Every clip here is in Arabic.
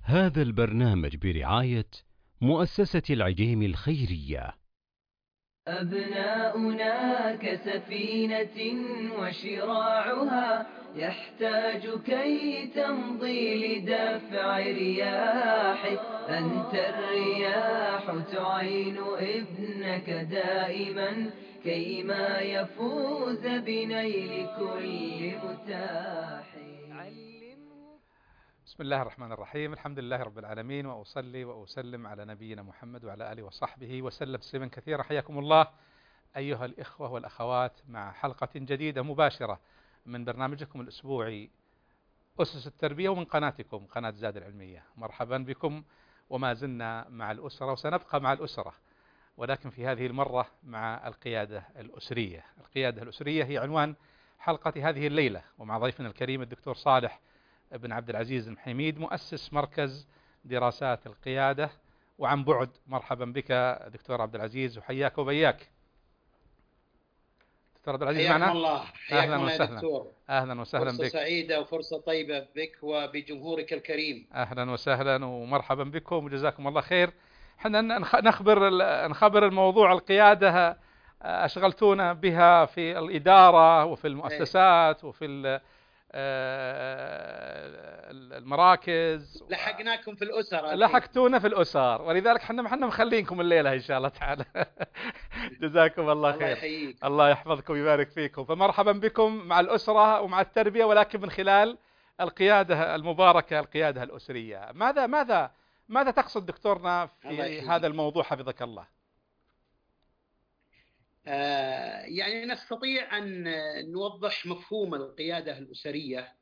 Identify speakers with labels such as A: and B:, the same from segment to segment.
A: هذا البرنامج برعاية مؤسسة العجيم الخيرية.
B: أبناؤنا كسفينة وشراعها يحتاج كي تمضي لدفع رياح. أنت الرياح تعين ابنك دائما كيما يفوز بنيل كل متاح.
C: بسم الله الرحمن الرحيم. الحمد لله رب العالمين، وأصلي وأسلم على نبينا محمد وعلى آله وصحبه وسلم تسليما كثيرا. حياكم الله أيها الإخوة والأخوات مع حلقة جديدة مباشرة من برنامجكم الأسبوعي أسس التربية، ومن قناتكم قناة زاد العلمية. مرحبا بكم، وما زلنا مع الأسرة وسنبقى مع الأسرة، ولكن في هذه المرة مع القيادة الأسرية. القيادة الأسرية هي عنوان حلقة هذه الليلة، ومع ضيفنا الكريم الدكتور صالح بن عبد العزيز المحيميد، مؤسس مركز دراسات القيادة وعن بعد. مرحبا بك دكتور عبد العزيز، وحياك وبياك. دكتور عبد العزيز
D: حياكم
C: معنا؟
D: الله. حياكم الله يا دكتور.
C: أهلا وسهلا
D: فرصة
C: بك.
D: سعيدة وفرصة طيبة بك وبجمهورك الكريم.
C: أهلا وسهلا ومرحبا بكم وجزاكم الله خير. احنا نخبر الموضوع القيادة أشغلتونا بها في الإدارة وفي المؤسسات وفي المراكز.
D: لحقناكم في الأسر.
C: لحقتونا في الأسر، ولذلك احنا مخلينكم الليلة إن شاء الله تعالى. جزاكم الله خير.
D: الله يحييك.
C: الله يحفظكم ويبارك فيكم. فمرحبا بكم مع الأسرة ومع التربية، ولكن من خلال القيادة المباركة، القيادة الأسرية. ماذا تقصد دكتورنا في هذا الموضوع حفظك الله؟
D: يعني نستطيع أن نوضح مفهوم القيادة الأسرية.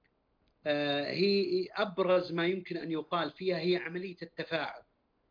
D: هي أبرز ما يمكن أن يقال فيها هي عملية التفاعل.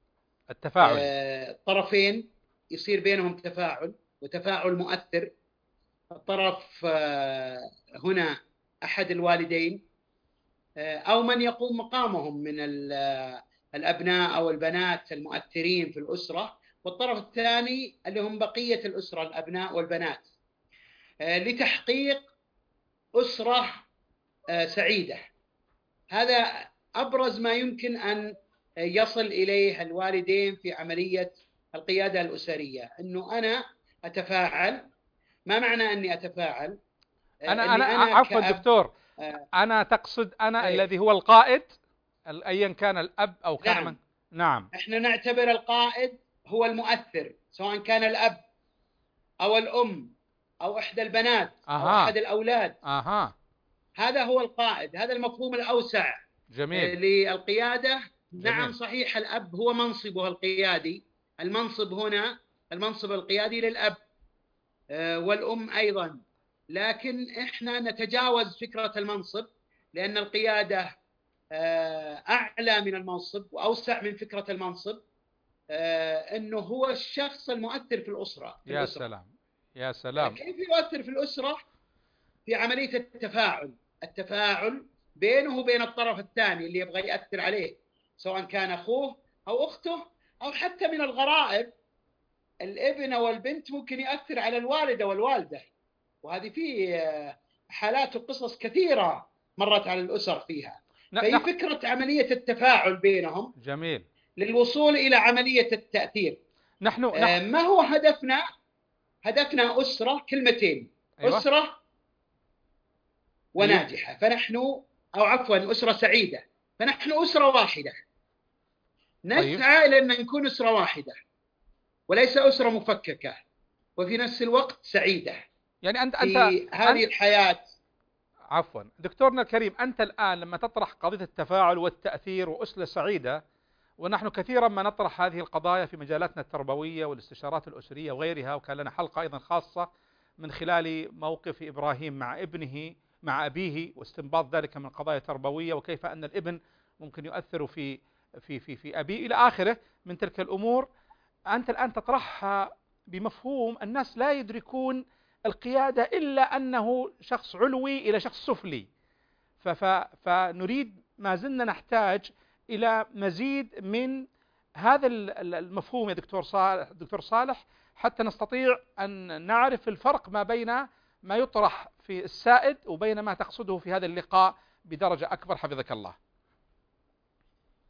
D: طرفين يصير بينهم تفاعل، وتفاعل مؤثر. الطرف هنا أحد الوالدين أو من يقوم مقامهم من الأبناء أو البنات المؤثرين في الأسرة، والطرف الثاني اللي هم بقية الأسرة، الأبناء والبنات، لتحقيق أسرة سعيدة. هذا أبرز ما يمكن أن يصل إليه الوالدين في عملية القيادة الأسرية، أنه أنا أتفاعل. ما معنى أني أتفاعل؟
C: أنا عفوا دكتور، أنا تقصد أنا الذي هو القائد، أيا كان الأب أو كان نعم.
D: إحنا نعتبر القائد هو المؤثر، سواء كان الأب أو الأم أو إحدى البنات أو أحد الأولاد. هذا هو القائد، هذا المفهوم الأوسع.
C: جميل.
D: للقيادة.
C: جميل.
D: نعم صحيح، الأب هو منصبه القيادي. المنصب هنا المنصب القيادي للأب والأم أيضا، لكن إحنا نتجاوز فكرة المنصب، لأن القيادة أعلى من المنصب وأوسع من فكرة المنصب. أنه هو الشخص المؤثر في الأسرة.
C: يا سلام يا سلام.
D: كيف يؤثر في الأسرة؟ في عملية التفاعل بينه وبين الطرف الثاني اللي يبغى يأثر عليه، سواء كان أخوه أو أخته أو حتى من الغرائب. الابن والبنت ممكن يأثر على الوالدة والوالدة، وهذه في حالات وقصص كثيرة مرت على الأسر فيها. فهي فكرة عملية التفاعل بينهم.
C: جميل.
D: للوصول إلى عملية التأثير.
C: نحن
D: ما هو هدفنا؟ هدفنا أسرة، كلمتين. أيوة. أسرة وناجحة. فنحن أو عفوا أسرة سعيدة. فنحن أسرة واحدة. نسعى إلى أن نكون أسرة واحدة وليس أسرة مفككة، وفي نفس الوقت سعيدة.
C: يعني أنت
D: هذه الحياة.
C: عفوا دكتورنا الكريم، أنت الآن لما تطرح قضية التفاعل والتأثير وأسرة سعيدة، ونحن كثيرا ما نطرح هذه القضايا في مجالاتنا التربوية والاستشارات الأسرية وغيرها، وكان لنا حلقة أيضا خاصة من خلال موقف إبراهيم مع ابنه مع أبيه، واستنباط ذلك من قضايا تربوية، وكيف أن الابن ممكن يؤثر في أبيه إلى آخره من تلك الأمور. أنت الآن تطرحها بمفهوم الناس لا يدركون القيادة إلا أنه شخص علوي إلى شخص سفلي. فنريد، ما زلنا نحتاج إلى مزيد من هذا المفهوم يا دكتور صالح، حتى نستطيع أن نعرف الفرق ما بين ما يطرح في السائد وبين ما تقصده في هذا اللقاء بدرجة أكبر حفظك الله.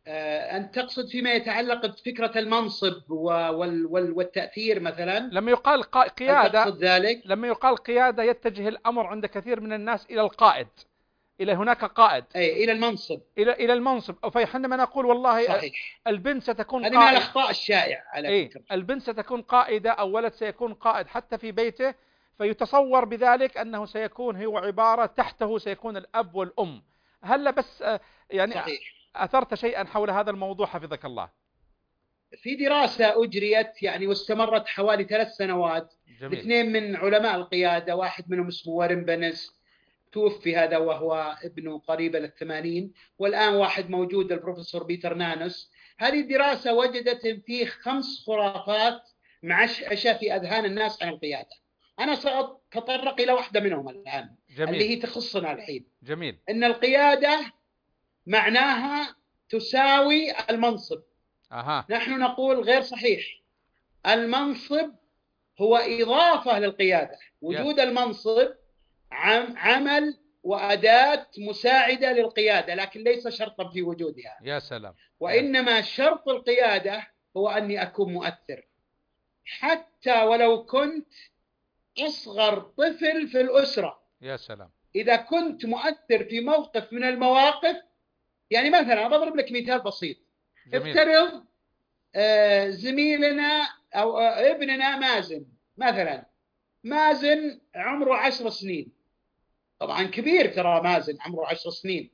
D: أنت تقصد فيما يتعلق بفكرة المنصب والتأثير مثلا؟
C: لما يقال قيادة،
D: تقصد ذلك؟
C: لما يقال قيادة يتجه الأمر عند كثير من الناس إلى القائد، إلى هناك قائد،
D: أي إلى المنصب،
C: إلى المنصب. فحينما نقول والله
D: صحيح.
C: البنت ستكون
D: هذه من
C: قائد،
D: الأخطاء الشائعة على فكرة.
C: البنت ستكون قائدة أو ولد سيكون قائد حتى في بيته، فيتصور بذلك أنه سيكون هو عبارة تحته سيكون الأب والأم. هل بس يعني
D: صحيح.
C: أثرت شيئا حول هذا الموضوع حفظك الله؟
D: في دراسة أجريت يعني واستمرت حوالي 3 سنوات.
C: جميل.
D: 2 من علماء القيادة، واحد منهم اسمه وارن بنس، توفي هذا وهو ابنه قريب ال80، والآن واحد موجود البروفيسور بيتر نانوس. هذه الدراسة وجدت إن فيه 5 خرافات معشعشة في أذهان الناس عن القيادة. أنا سأتطرق إلى واحدة منهم الآن.
C: جميل.
D: اللي هي تخصنا الحين.
C: جميل.
D: إن القيادة معناها تساوي المنصب. نحن نقول غير صحيح. المنصب هو إضافة للقيادة. وجود المنصب عمل وأداة مساعدة للقيادة، لكن ليس شرطا في وجودها.
C: يا سلام.
D: وإنما شرط القيادة هو أني أكون مؤثر، حتى ولو كنت أصغر طفل في الأسرة.
C: يا سلام.
D: إذا كنت مؤثر في موقف من المواقف، يعني مثلا أضرب لك مثال بسيط.
C: جميل.
D: افترض زميلنا أو ابننا مازن مثلا. مازن عمره 10 سنين، طبعا كبير، ترى مازن عمره 10 سنين.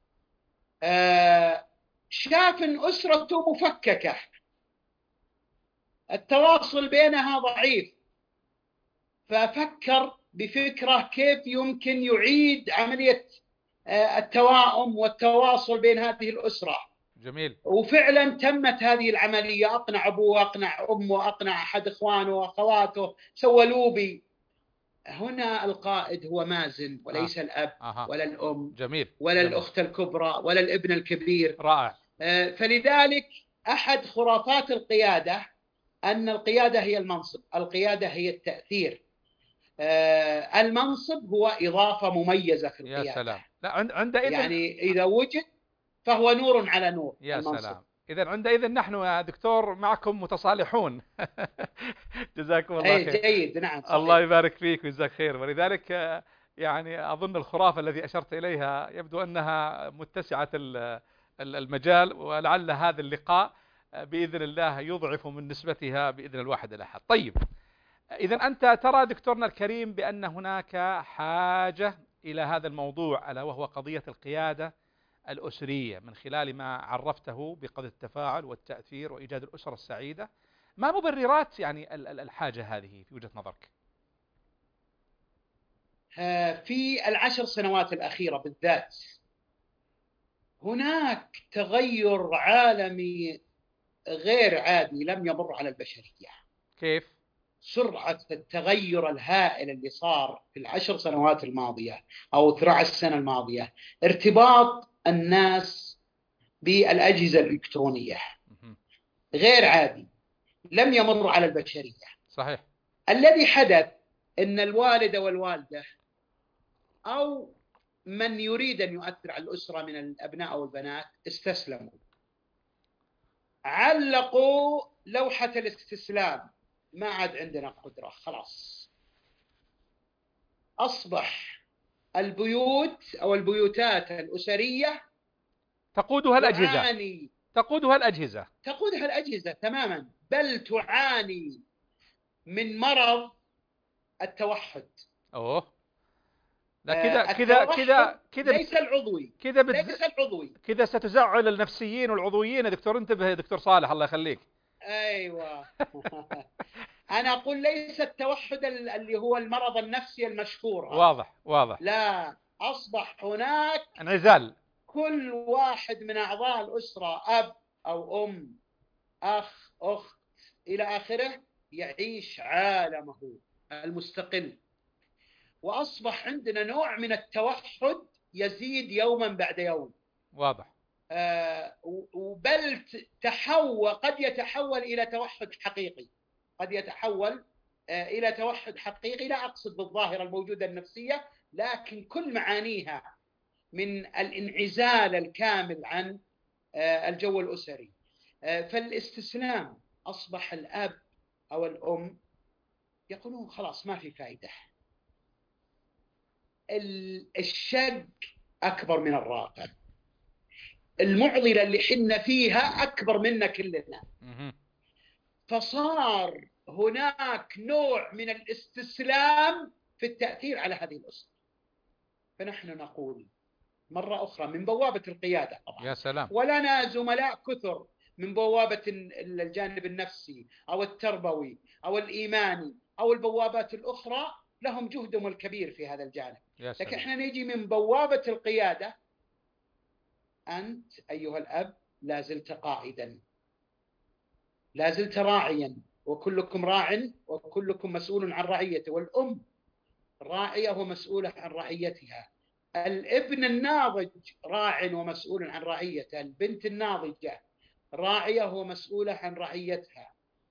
D: شاف ان اسرته مفككه، التواصل بينها ضعيف، ففكر بفكره كيف يمكن يعيد عمليه التواؤم والتواصل بين هذه الاسره.
C: جميل.
D: وفعلا تمت هذه العمليه. اقنع ابوه، اقنع امه، اقنع احد اخوانه واخواته، سوى لوبي. هنا القائد هو مازن وليس الأب ولا الأم.
C: جميل.
D: ولا
C: جميل.
D: الأخت الكبرى ولا الابن الكبير.
C: رائع.
D: فلذلك أحد خرافات القيادة أن القيادة هي المنصب، القيادة هي التأثير. المنصب هو إضافة مميزة في القيادة.
C: يا سلام. لا عندئذ
D: يعني إذا وجد فهو نور على نور.
C: يا
D: المنصب.
C: سلام. إذا عندئذ نحن يا دكتور معكم متصالحون. جزاكم الله خير.
D: جيد. نعم صحيح.
C: الله يبارك فيك ويجزاك خير. ولذلك يعني أظن الخرافة التي أشرت إليها يبدو أنها متسعة المجال، ولعل هذا اللقاء بإذن الله يضعف من نسبتها بإذن الواحد الأحد. طيب، إذا أنت ترى دكتورنا الكريم بأن هناك حاجة إلى هذا الموضوع، ألا وهو قضية القيادة الأسرية، من خلال ما عرفته بقضية التفاعل والتأثير وإيجاد الأسرة السعيدة. ما مبررات يعني الحاجة هذه في وجهة نظرك؟
D: في 10 سنوات الأخيرة بالذات هناك تغير عالمي غير عادي لم يمر على البشرية.
C: كيف؟
D: سرعة التغير الهائل اللي صار في 10 سنوات الماضية أو 12 سنة الماضية. ارتباط الناس بالأجهزة الإلكترونية غير عادي، لم يمر على البشرية.
C: صحيح.
D: الذي حدث أن الوالد والوالدة أو من يريد أن يؤثر على الأسرة من الأبناء أو البنات استسلموا، علقوا لوحة الاستسلام. ما عاد عندنا قدرة، خلاص. أصبح البيوت أو البيوتات الأسرية
C: تقودها الأجهزة.
D: تقودها الأجهزة تماما، بل تعاني من مرض التوحد.
C: لا كذا
D: ليس العضوي، ليس العضوي.
C: كذا ستزعل النفسيين والعضويين يا دكتور. انتبه يا دكتور صالح، الله يخليك.
D: أيوة. أنا أقول ليس التوحد اللي هو المرض النفسي المشهور.
C: واضح.
D: لا، أصبح هناك
C: انعزال.
D: كل واحد من أعضاء الأسرة، أب أو أم، أخ، أخت إلى آخره، يعيش عالمه المستقل. وأصبح عندنا نوع من التوحد يزيد يوما بعد يوم.
C: واضح.
D: بل قد يتحول إلى توحد حقيقي. لا أقصد بالظاهرة الموجودة النفسية، لكن كل معانيها من الانعزال الكامل عن الجو الأسري. فالاستسلام أصبح الأب أو الأم يقولون خلاص ما في فائدة، الشق أكبر من الراقة، المعضلة اللي حنا فيها أكبر منا كلنا. فصار هناك نوع من الاستسلام في التأثير على هذه الأسرة. فنحن نقول مرة أخرى من بوابة القيادة طبعا،
C: يا سلام،
D: ولنا زملاء كثر من بوابة الجانب النفسي أو التربوي أو الإيماني أو البوابات الأخرى، لهم جهدهم الكبير في هذا الجانب. لكن احنا نيجي من بوابة القيادة. أنت أيها الأب لا زلت قائدا، لا زلت راعيا، وكلكم راع وكلكم مسؤول عن رعيته. والأم راعية ومسؤولة عن رعيتها. الابن الناضج راع ومسؤول عن رعيته. البنت الناضجة راعية ومسؤولة عن رعيتها.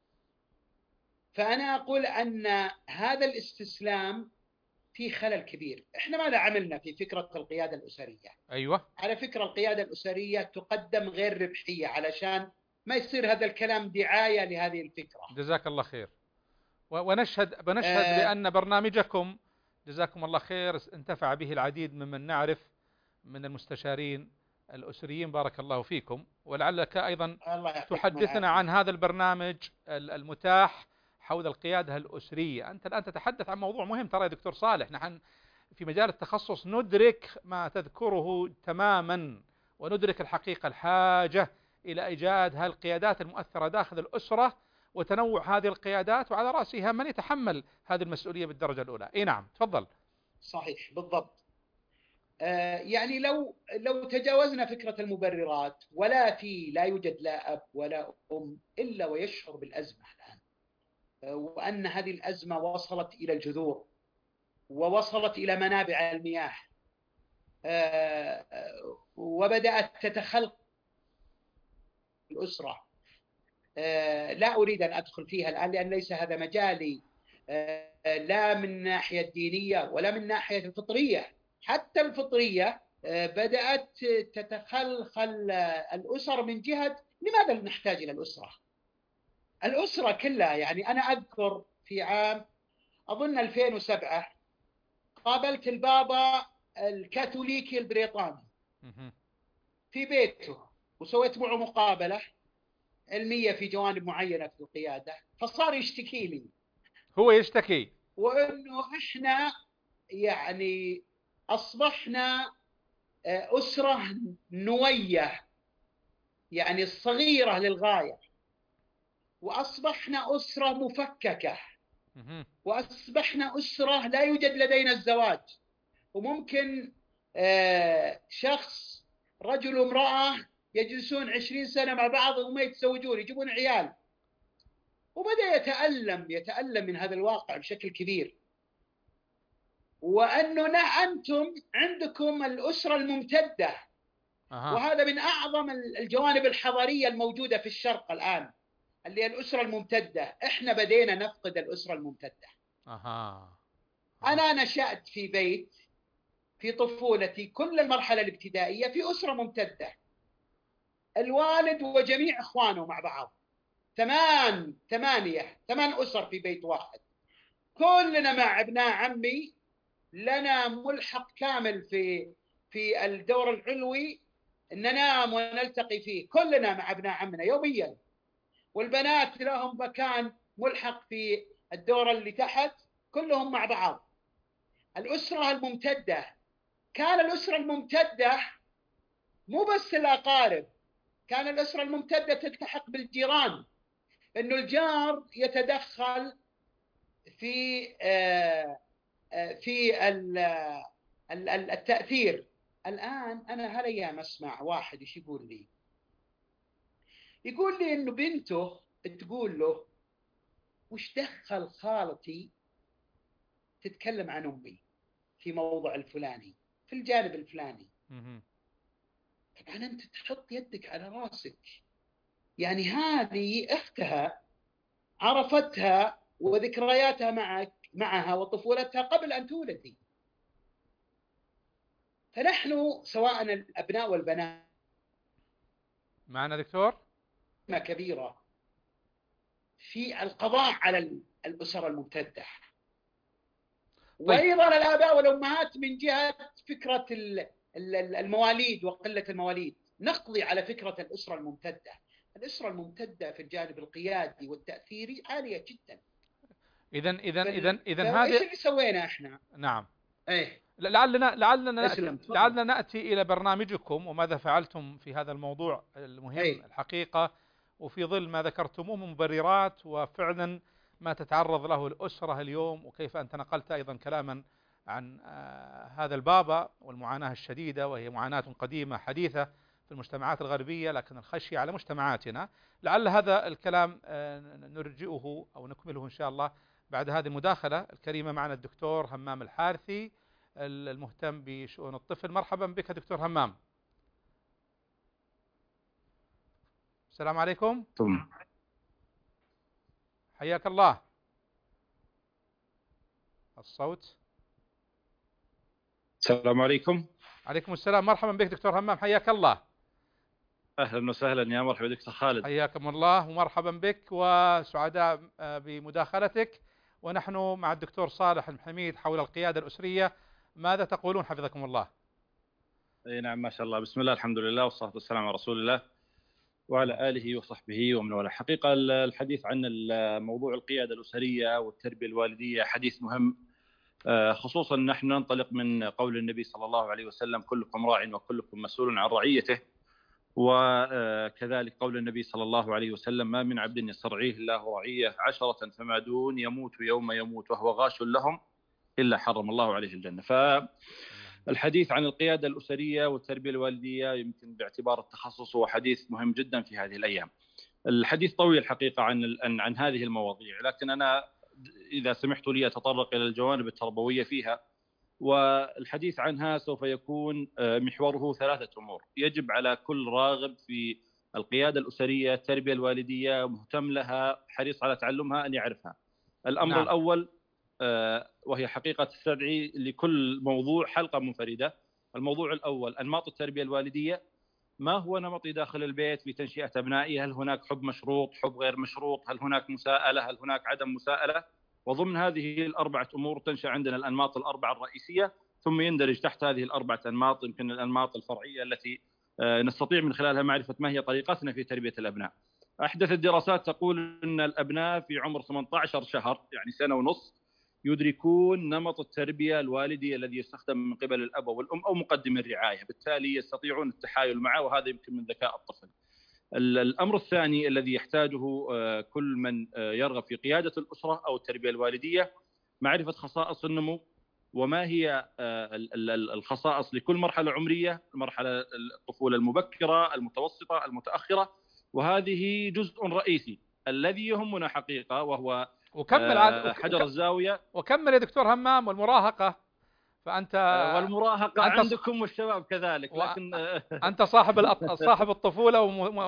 D: فأنا أقول أن هذا الاستسلام فيه خلل كبير. إحنا ماذا عملنا في فكرة القيادة الأسرية؟
C: أيوة،
D: على فكرة القيادة الأسرية تقدم غير ربحية علشان ما يصير هذا الكلام دعاية لهذه الفكرة.
C: جزاك الله خير. ونشهد بأن برنامجكم جزاكم الله خير انتفع به العديد ممن نعرف من المستشارين الأسريين، بارك الله فيكم. ولعلك أيضا تحدثنا عن هذا البرنامج المتاح حول القيادة الأسرية. أنت الآن تتحدث عن موضوع مهم ترى يا دكتور صالح، نحن في مجال التخصص ندرك ما تذكره تماما، وندرك الحقيقة الحاجة إلى إيجاد هالقيادات المؤثرة داخل الأسرة وتنوع هذه القيادات، وعلى رأسها من يتحمل هذه المسؤولية بالدرجة الأولى. اي نعم، تفضل.
D: صحيح بالضبط. يعني لو تجاوزنا فكرة المبررات، لا يوجد لا أب ولا أم إلا ويشعر بالأزمة الآن، وأن هذه الأزمة وصلت إلى الجذور ووصلت إلى منابع المياه، وبدأت تتخلق الأسرة. لا أريد أن أدخل فيها الآن لأن ليس هذا مجالي، لا من الناحية الدينية ولا من الناحية الفطرية. حتى الفطرية بدأت تتخلخل الأسر من جهة لماذا نحتاج إلى الأسرة؟ الأسرة كلها. يعني أنا أذكر في عام أظن 2007 قابلت البابا الكاثوليكي البريطاني في بيته، وسويت معه مقابلة علمية في جوانب معينة في القيادة. فصار يشتكي لي،
C: هو يشتكي،
D: وإنه إحنا يعني أصبحنا أسرة نوية، يعني صغيرة للغاية، وأصبحنا أسرة مفككة، وأصبحنا أسرة لا يوجد لدينا الزواج، وممكن شخص رجل وامرأة يجلسون 20 سنة مع بعض وما يتزوجون، يجيبون عيال. وبدأ يتألم من هذا الواقع بشكل كبير. وأنه أنتم عندكم الأسرة الممتدة، وهذا من أعظم الجوانب الحضارية الموجودة في الشرق الآن، اللي هي الأسرة الممتدة. إحنا بدينا نفقد الأسرة الممتدة. أنا نشأت في بيت في طفولتي كل المرحلة الابتدائية في أسرة ممتدة، الوالد وجميع إخوانه مع بعض، 8 أسر في بيت واحد، كلنا مع ابناء عمي، لنا ملحق كامل في الدور العلوي، ننام ونلتقي فيه كلنا مع ابناء عمنا يوميا. والبنات لهم مكان ملحق في الدور اللي تحت، كلهم مع بعض. الأسرة الممتدة، كان الأسرة الممتدة مو بس الأقارب، كان الأسرة الممتدة تلتحق بالجيران، إنه الجار يتدخل في التأثير. الآن أنا هالأيام أسمع واحد إيش يقول لي إنه بنته تقول له وش دخل خالتي تتكلم عن أمي في موضوع الفلاني في الجانب الفلاني. طبعا أنت تحط يدك على راسك، يعني هذه أختها عرفتها وذكرياتها معها وطفولتها قبل أن تولدي. فنحن سواء الأبناء والبنات
C: معنا دكتور؟
D: كبيرة في القضاء على الأسر الممتدة، وأيضا الآباء والأمهات من جهة فكرة المواليد وقلة المواليد. نقضي على فكرة الأسرة الممتدة. الأسرة الممتدة في الجانب القيادي والتأثيري عالية جدا.
C: إذا
D: ايش
C: هذه
D: اللي سوينا احنا؟
C: نعم.
D: ايه
C: لعلنا نأتي إلى برنامجكم وماذا فعلتم في هذا الموضوع المهم الحقيقة، وفي ظل ما ذكرتموه من مبررات وفعلا ما تتعرض له الأسرة اليوم، وكيف أنت نقلت أيضا كلاما عن هذا البابا والمعاناة الشديدة، وهي معاناة قديمة حديثة في المجتمعات الغربية، لكن الخشية على مجتمعاتنا. لعل هذا الكلام نرجئه أو نكمله إن شاء الله بعد هذه المداخلة الكريمة. معنا الدكتور همام الحارثي المهتم بشؤون الطفل. مرحبا بك دكتور همام. السلام عليكم. حياك الله. الصوت.
E: السلام عليكم.
C: عليكم السلام. مرحبا بك دكتور همام، حياك الله.
E: أهلا وسهلا، يا مرحبا دكتور خالد.
C: حياكم الله ومرحبا بك، وسعداء بمداخلتك. ونحن مع الدكتور صالح المحميد حول القيادة الأسرية. ماذا تقولون حفظكم الله؟
E: أي نعم، ما شاء الله، بسم الله الحمد لله والصلاة والسلام على رسول الله وعلى آله وصحبه ومن والاه. حقيقة الحديث عن موضوع القيادة الأسرية والتربية الوالدية حديث مهم، خصوصا نحن ننطلق من قول النبي صلى الله عليه وسلم: كلكم راع وكلكم مسؤول عن رعيته. وكذلك قول النبي صلى الله عليه وسلم: ما من عبد يسترعيه الله رعية 10 فما دون يموت يوم يموت وهو غاش لهم إلا حرم الله عليه الجنة. فالحديث عن القيادة الأسرية والتربية الوالدية يمكن باعتبار التخصص هو حديث مهم جدا في هذه الأيام. الحديث طويل الحقيقة عن هذه المواضيع، لكن أنا إذا سمحت لي أتطرق إلى الجوانب التربوية فيها، والحديث عنها سوف يكون محوره 3 أمور يجب على كل راغب في القيادة الأسرية التربية الوالدية مهتم لها حريص على تعلمها أن يعرفها. الأمر الأول، وهي حقيقة تستدعي لكل موضوع حلقة منفردة. الموضوع الأول: أنماط التربية الوالدية. ما هو نمطي داخل البيت في تنشئة أبنائي؟ هل هناك حب مشروط، حب غير مشروط؟ هل هناك مساءلة، هل هناك عدم مساءلة؟ وضمن هذه ال4 أمور تنشأ عندنا الأنماط ال4 الرئيسية، ثم يندرج تحت هذه ال4 أنماط يمكن الأنماط الفرعية التي نستطيع من خلالها معرفة ما هي طريقتنا في تربية الأبناء. أحدث الدراسات تقول أن الأبناء في عمر 18 شهر، يعني 1.5 سنة، يدركون نمط التربية الوالدي الذي يستخدم من قبل الأب والأم أو مقدم الرعاية، بالتالي يستطيعون التحايل معه، وهذا يمكن من ذكاء الطفل. الأمر الثاني الذي يحتاجه كل من يرغب في قيادة الأسرة أو التربية الوالدية: معرفة خصائص النمو، وما هي الخصائص لكل مرحلة عمرية، مرحلة الطفولة المبكرة، المتوسطة، المتأخرة. وهذه جزء رئيسي الذي يهمنا حقيقة، وهو حجر الزاوية.
C: وكمل يا دكتور همام. والمراهقة، فأنت
E: والمراهقة عندكم والشباب كذلك، لكن
C: أنت صاحب الطفولة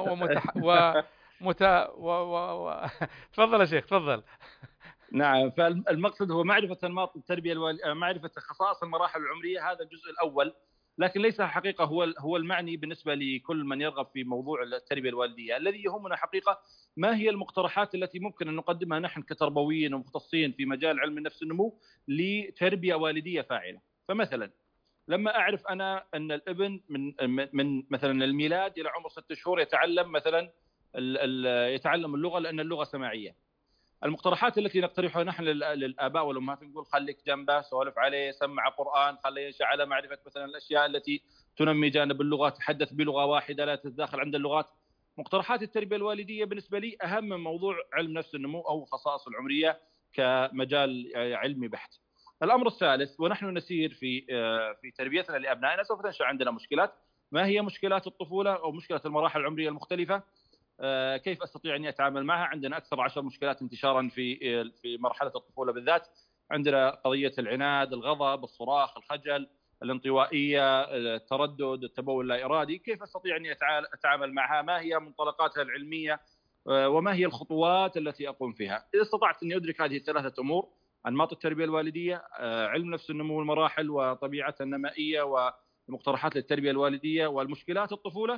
C: تفضل يا شيخ، تفضل.
E: نعم، فالمقصد هو معرفة أنماط التربية معرفة خصائص المراحل العمرية، هذا الجزء الأول، لكن ليس حقيقة هو المعني بالنسبة لكل من يرغب في موضوع التربية الوالدية. الذي يهمنا حقيقة ما هي المقترحات التي ممكن أن نقدمها نحن كتربويين ومختصين في مجال علم النفس النمو لتربية والدية فاعلة. فمثلا لما أعرف أنا أن الابن من مثلا الميلاد إلى عمر 6 شهور يتعلم مثلا يتعلم اللغة لأن اللغة سماعية، المقترحات التي نقترحها نحن للآباء والأمهات نقول: خليك جنبه، سولف عليه، سمع قرآن، خليه ينشأ على معرفة مثلا الأشياء التي تنمي جانب اللغة، تحدث بلغة واحدة، لا تتداخل عند اللغات. مقترحات التربية الوالدية بالنسبة لي أهم من موضوع علم نفس النمو أو خصائص العمرية كمجال علمي بحت. الأمر الثالث: ونحن نسير في تربيتنا لأبنائنا سوف تنشأ عندنا مشكلات. ما هي مشكلات الطفولة أو مشكلة المراحل العمرية المختلفة؟ كيف أستطيع أن أتعامل معها؟ عندنا أكثر 10 مشكلات انتشارا في مرحلة الطفولة بالذات. عندنا قضية العناد، الغضب، الصراخ، الخجل، الانطوائية، التردد، التبول اللا إرادي. كيف أستطيع أن أتعامل معها؟ ما هي منطلقاتها العلمية؟ وما هي الخطوات التي أقوم فيها؟ إذا استطعت أن أدرك هذه ال3 أمور: أنماط التربية الوالدية، علم نفس النمو والمراحل وطبيعتها النمائية ومقترحات للتربية الوالدية، والمشكلات الطفولة،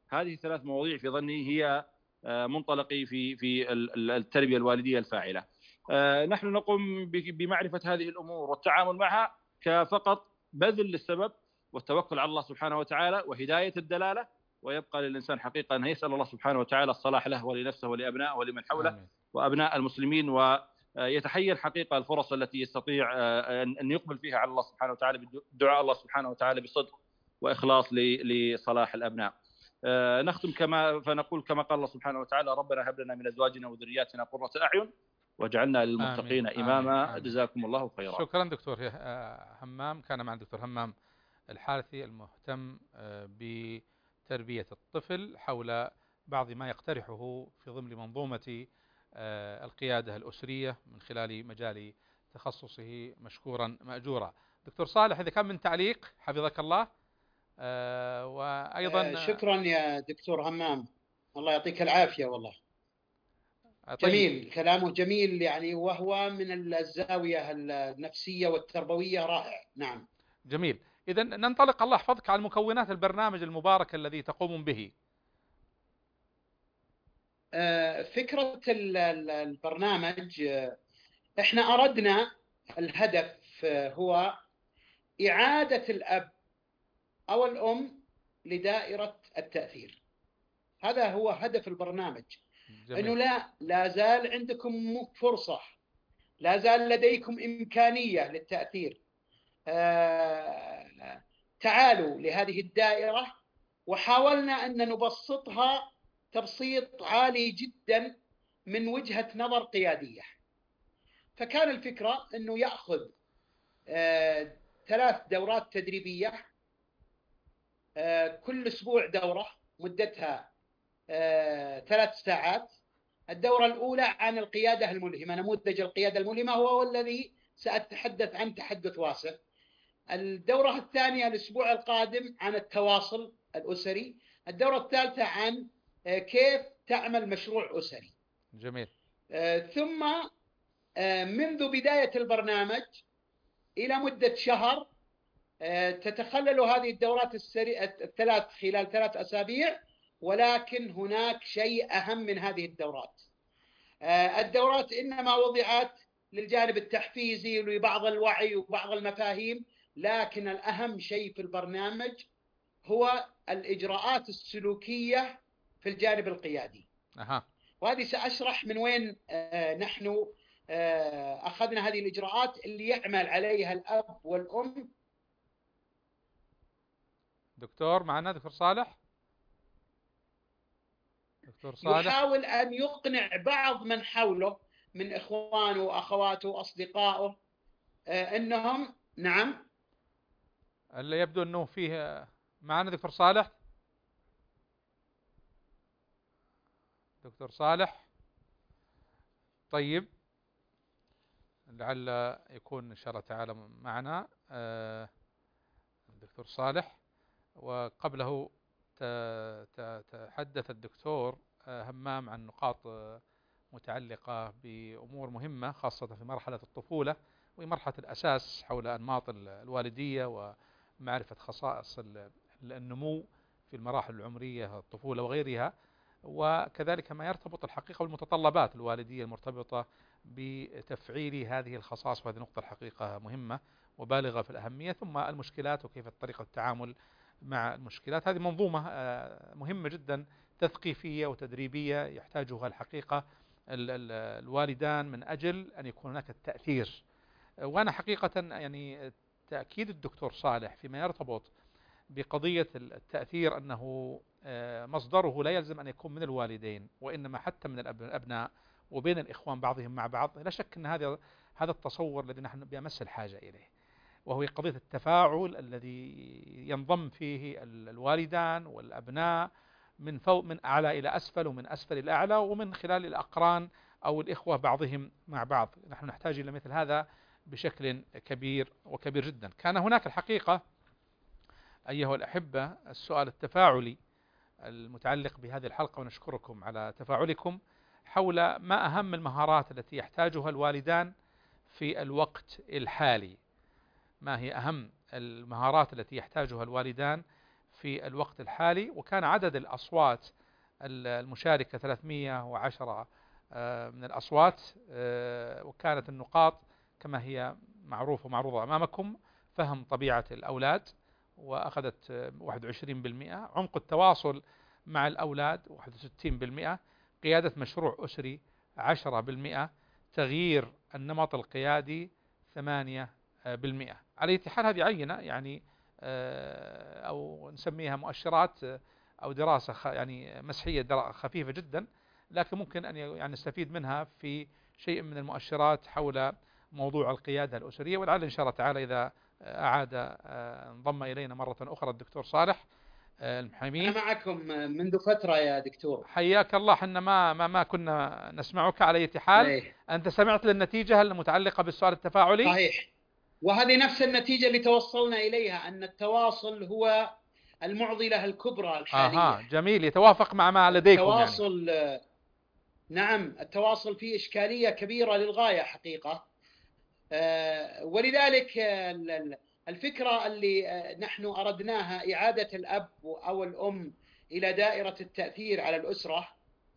E: هذه 3 مواضيع في ظني هي منطلقي في التربية الوالدية الفاعلة. نحن نقوم بمعرفة هذه الأمور والتعامل معها كفقط بذل للسبب والتوكل على الله سبحانه وتعالى وهداية الدلالة، ويبقى للإنسان حقيقة أن يسأل الله سبحانه وتعالى الصلاح له ولنفسه ولأبنائه ولمن حوله.
C: آمين.
E: وأبناء المسلمين، ويتحين حقيقة الفرص التي يستطيع أن يقبل فيها على الله سبحانه وتعالى بدعاء الله سبحانه وتعالى بصدق وإخلاص لصلاح الأبناء. نختم فنقول كما قال الله سبحانه وتعالى: ربنا هب لنا من أزواجنا وذرياتنا قرة أعين واجعلنا للمتقين إماما. جزاكم الله خيرا.
C: شكرا دكتور همام. كان مع الدكتور همام الحارثي المهتم بتربية الطفل حول بعض ما يقترحه في ضمن منظومة القيادة الأسرية من خلال مجال تخصصه، مشكورا مأجورا. دكتور صالح، إذا كان من تعليق حفظك الله. وأيضا
D: شكرا يا دكتور همام، الله يعطيك العافية. والله
C: طيب.
D: جميل، كلامه جميل يعني، وهو من الزاوية النفسية والتربوية رائع. نعم
C: جميل. إذا ننطلق، الله يحفظك، على مكونات البرنامج المبارك الذي تقوم به.
D: فكرة البرنامج، احنا أردنا، الهدف هو إعادة الأب أو الأم لدائرة التأثير. هذا هو هدف البرنامج.
C: جميل.
D: أنه لا زال عندكم فرصة، لا زال لديكم إمكانية للتأثير. تعالوا لهذه الدائرة. وحاولنا أن نبسطها تبسيط عالي جدا من وجهة نظر قيادية. فكان الفكرة أنه يأخذ 3 دورات تدريبية، كل أسبوع دورة مدتها 3 ساعات. الدورة الأولى عن القيادة الملهمة، نموذج القيادة الملهمة هو الذي سأتحدث عن تحدث واسع. الدورة الثانية الأسبوع القادم عن التواصل الأسري. الدورة الثالثة عن كيف تعمل مشروع أسري.
C: جميل.
D: ثم منذ بداية البرنامج إلى مدة شهر تتخلل هذه الدورات الثلاث خلال 3 أسابيع. ولكن هناك شيء أهم من هذه الدورات. الدورات إنما وضعت للجانب التحفيزي ولبعض الوعي وبعض المفاهيم، لكن الأهم شيء في البرنامج هو الإجراءات السلوكية في الجانب القيادي. وهذه سأشرح من وين نحن أخذنا هذه الإجراءات اللي يعمل عليها الأب والأم.
C: دكتور معنا، دكتور صالح. دكتور صالح
D: يحاول أن يقنع بعض من حوله من إخوانه وأخواته وأصدقائه أنهم نعم.
C: اللي يبدو أنه فيه معنا دكتور صالح. دكتور صالح، طيب لعل يكون إن شاء الله تعالى معنا الدكتور صالح. وقبله تحدث الدكتور همام عن نقاط متعلقة بأمور مهمة خاصة في مرحلة الطفولة ومرحلة الأساس حول أنماط الوالدية ومعرفة خصائص النمو في المراحل العمرية، الطفولة وغيرها، وكذلك ما يرتبط الحقيقة بالمتطلبات الوالدية المرتبطة بتفعيل هذه الخصائص. وهذه نقطة الحقيقة مهمة وبالغة في الأهمية. ثم المشكلات وكيف طريقة التعامل مع المشكلات. هذه منظومة مهمة جدا تثقيفية وتدريبية يحتاجها الحقيقة الوالدان من أجل أن يكون هناك التأثير. وأنا حقيقة يعني تأكيد الدكتور صالح فيما يرتبط بقضية التأثير أنه مصدره لا يلزم أن يكون من الوالدين، وإنما حتى من الأبناء وبين الإخوان بعضهم مع بعض. لا شك أن هذا التصور الذي نحن بأمس الحاجة إليه، وهو قضية التفاعل الذي ينضم فيه الوالدان والأبناء من فوق، من أعلى إلى أسفل ومن أسفل إلى أعلى، ومن خلال الأقران أو الإخوة بعضهم مع بعض. نحن نحتاج إلى مثل هذا بشكل كبير وكبير جدا. كان هناك الحقيقة أيها الأحبة السؤال التفاعلي المتعلق بهذه الحلقة، ونشكركم على تفاعلكم حول ما أهم المهارات التي يحتاجها الوالدان في الوقت الحالي. ما هي أهم المهارات التي يحتاجها الوالدان في الوقت الحالي، وكان عدد الأصوات المشاركة 310 من الأصوات، وكانت النقاط كما هي معروفة ومعروضة أمامكم: فهم طبيعة الأولاد وأخذت 21%، عمق التواصل مع الأولاد 61%، قيادة مشروع أسري 10%، تغيير النمط القيادي 8%. على أي حال هذه عينة يعني أو نسميها مؤشرات أو دراسة يعني مسحية خفيفة جدا، لكن ممكن أن يعني نستفيد منها في شيء من المؤشرات حول موضوع القيادة الأسرية. ولعل إن شاء الله تعالى إذا أعاد انضم إلينا مرة أخرى الدكتور صالح المحامي.
D: أنا معكم منذ فترة يا دكتور.
C: حياك الله. حنا ما كنا نسمعك. على أي حال
D: أيه.
C: أنت سمعت للنتيجة المتعلقة بالسؤال التفاعلي؟
D: صحيح، وهذه نفس النتيجة اللي توصلنا إليها، أن التواصل هو المعضلة الكبرى الحالية.
C: جميل، يتوافق مع ما لديكم
D: التواصل
C: يعني.
D: نعم، التواصل فيه إشكالية كبيرة للغاية حقيقة. ولذلك الفكرة اللي نحن أردناها إعادة الأب أو الأم إلى دائرة التأثير على الأسرة.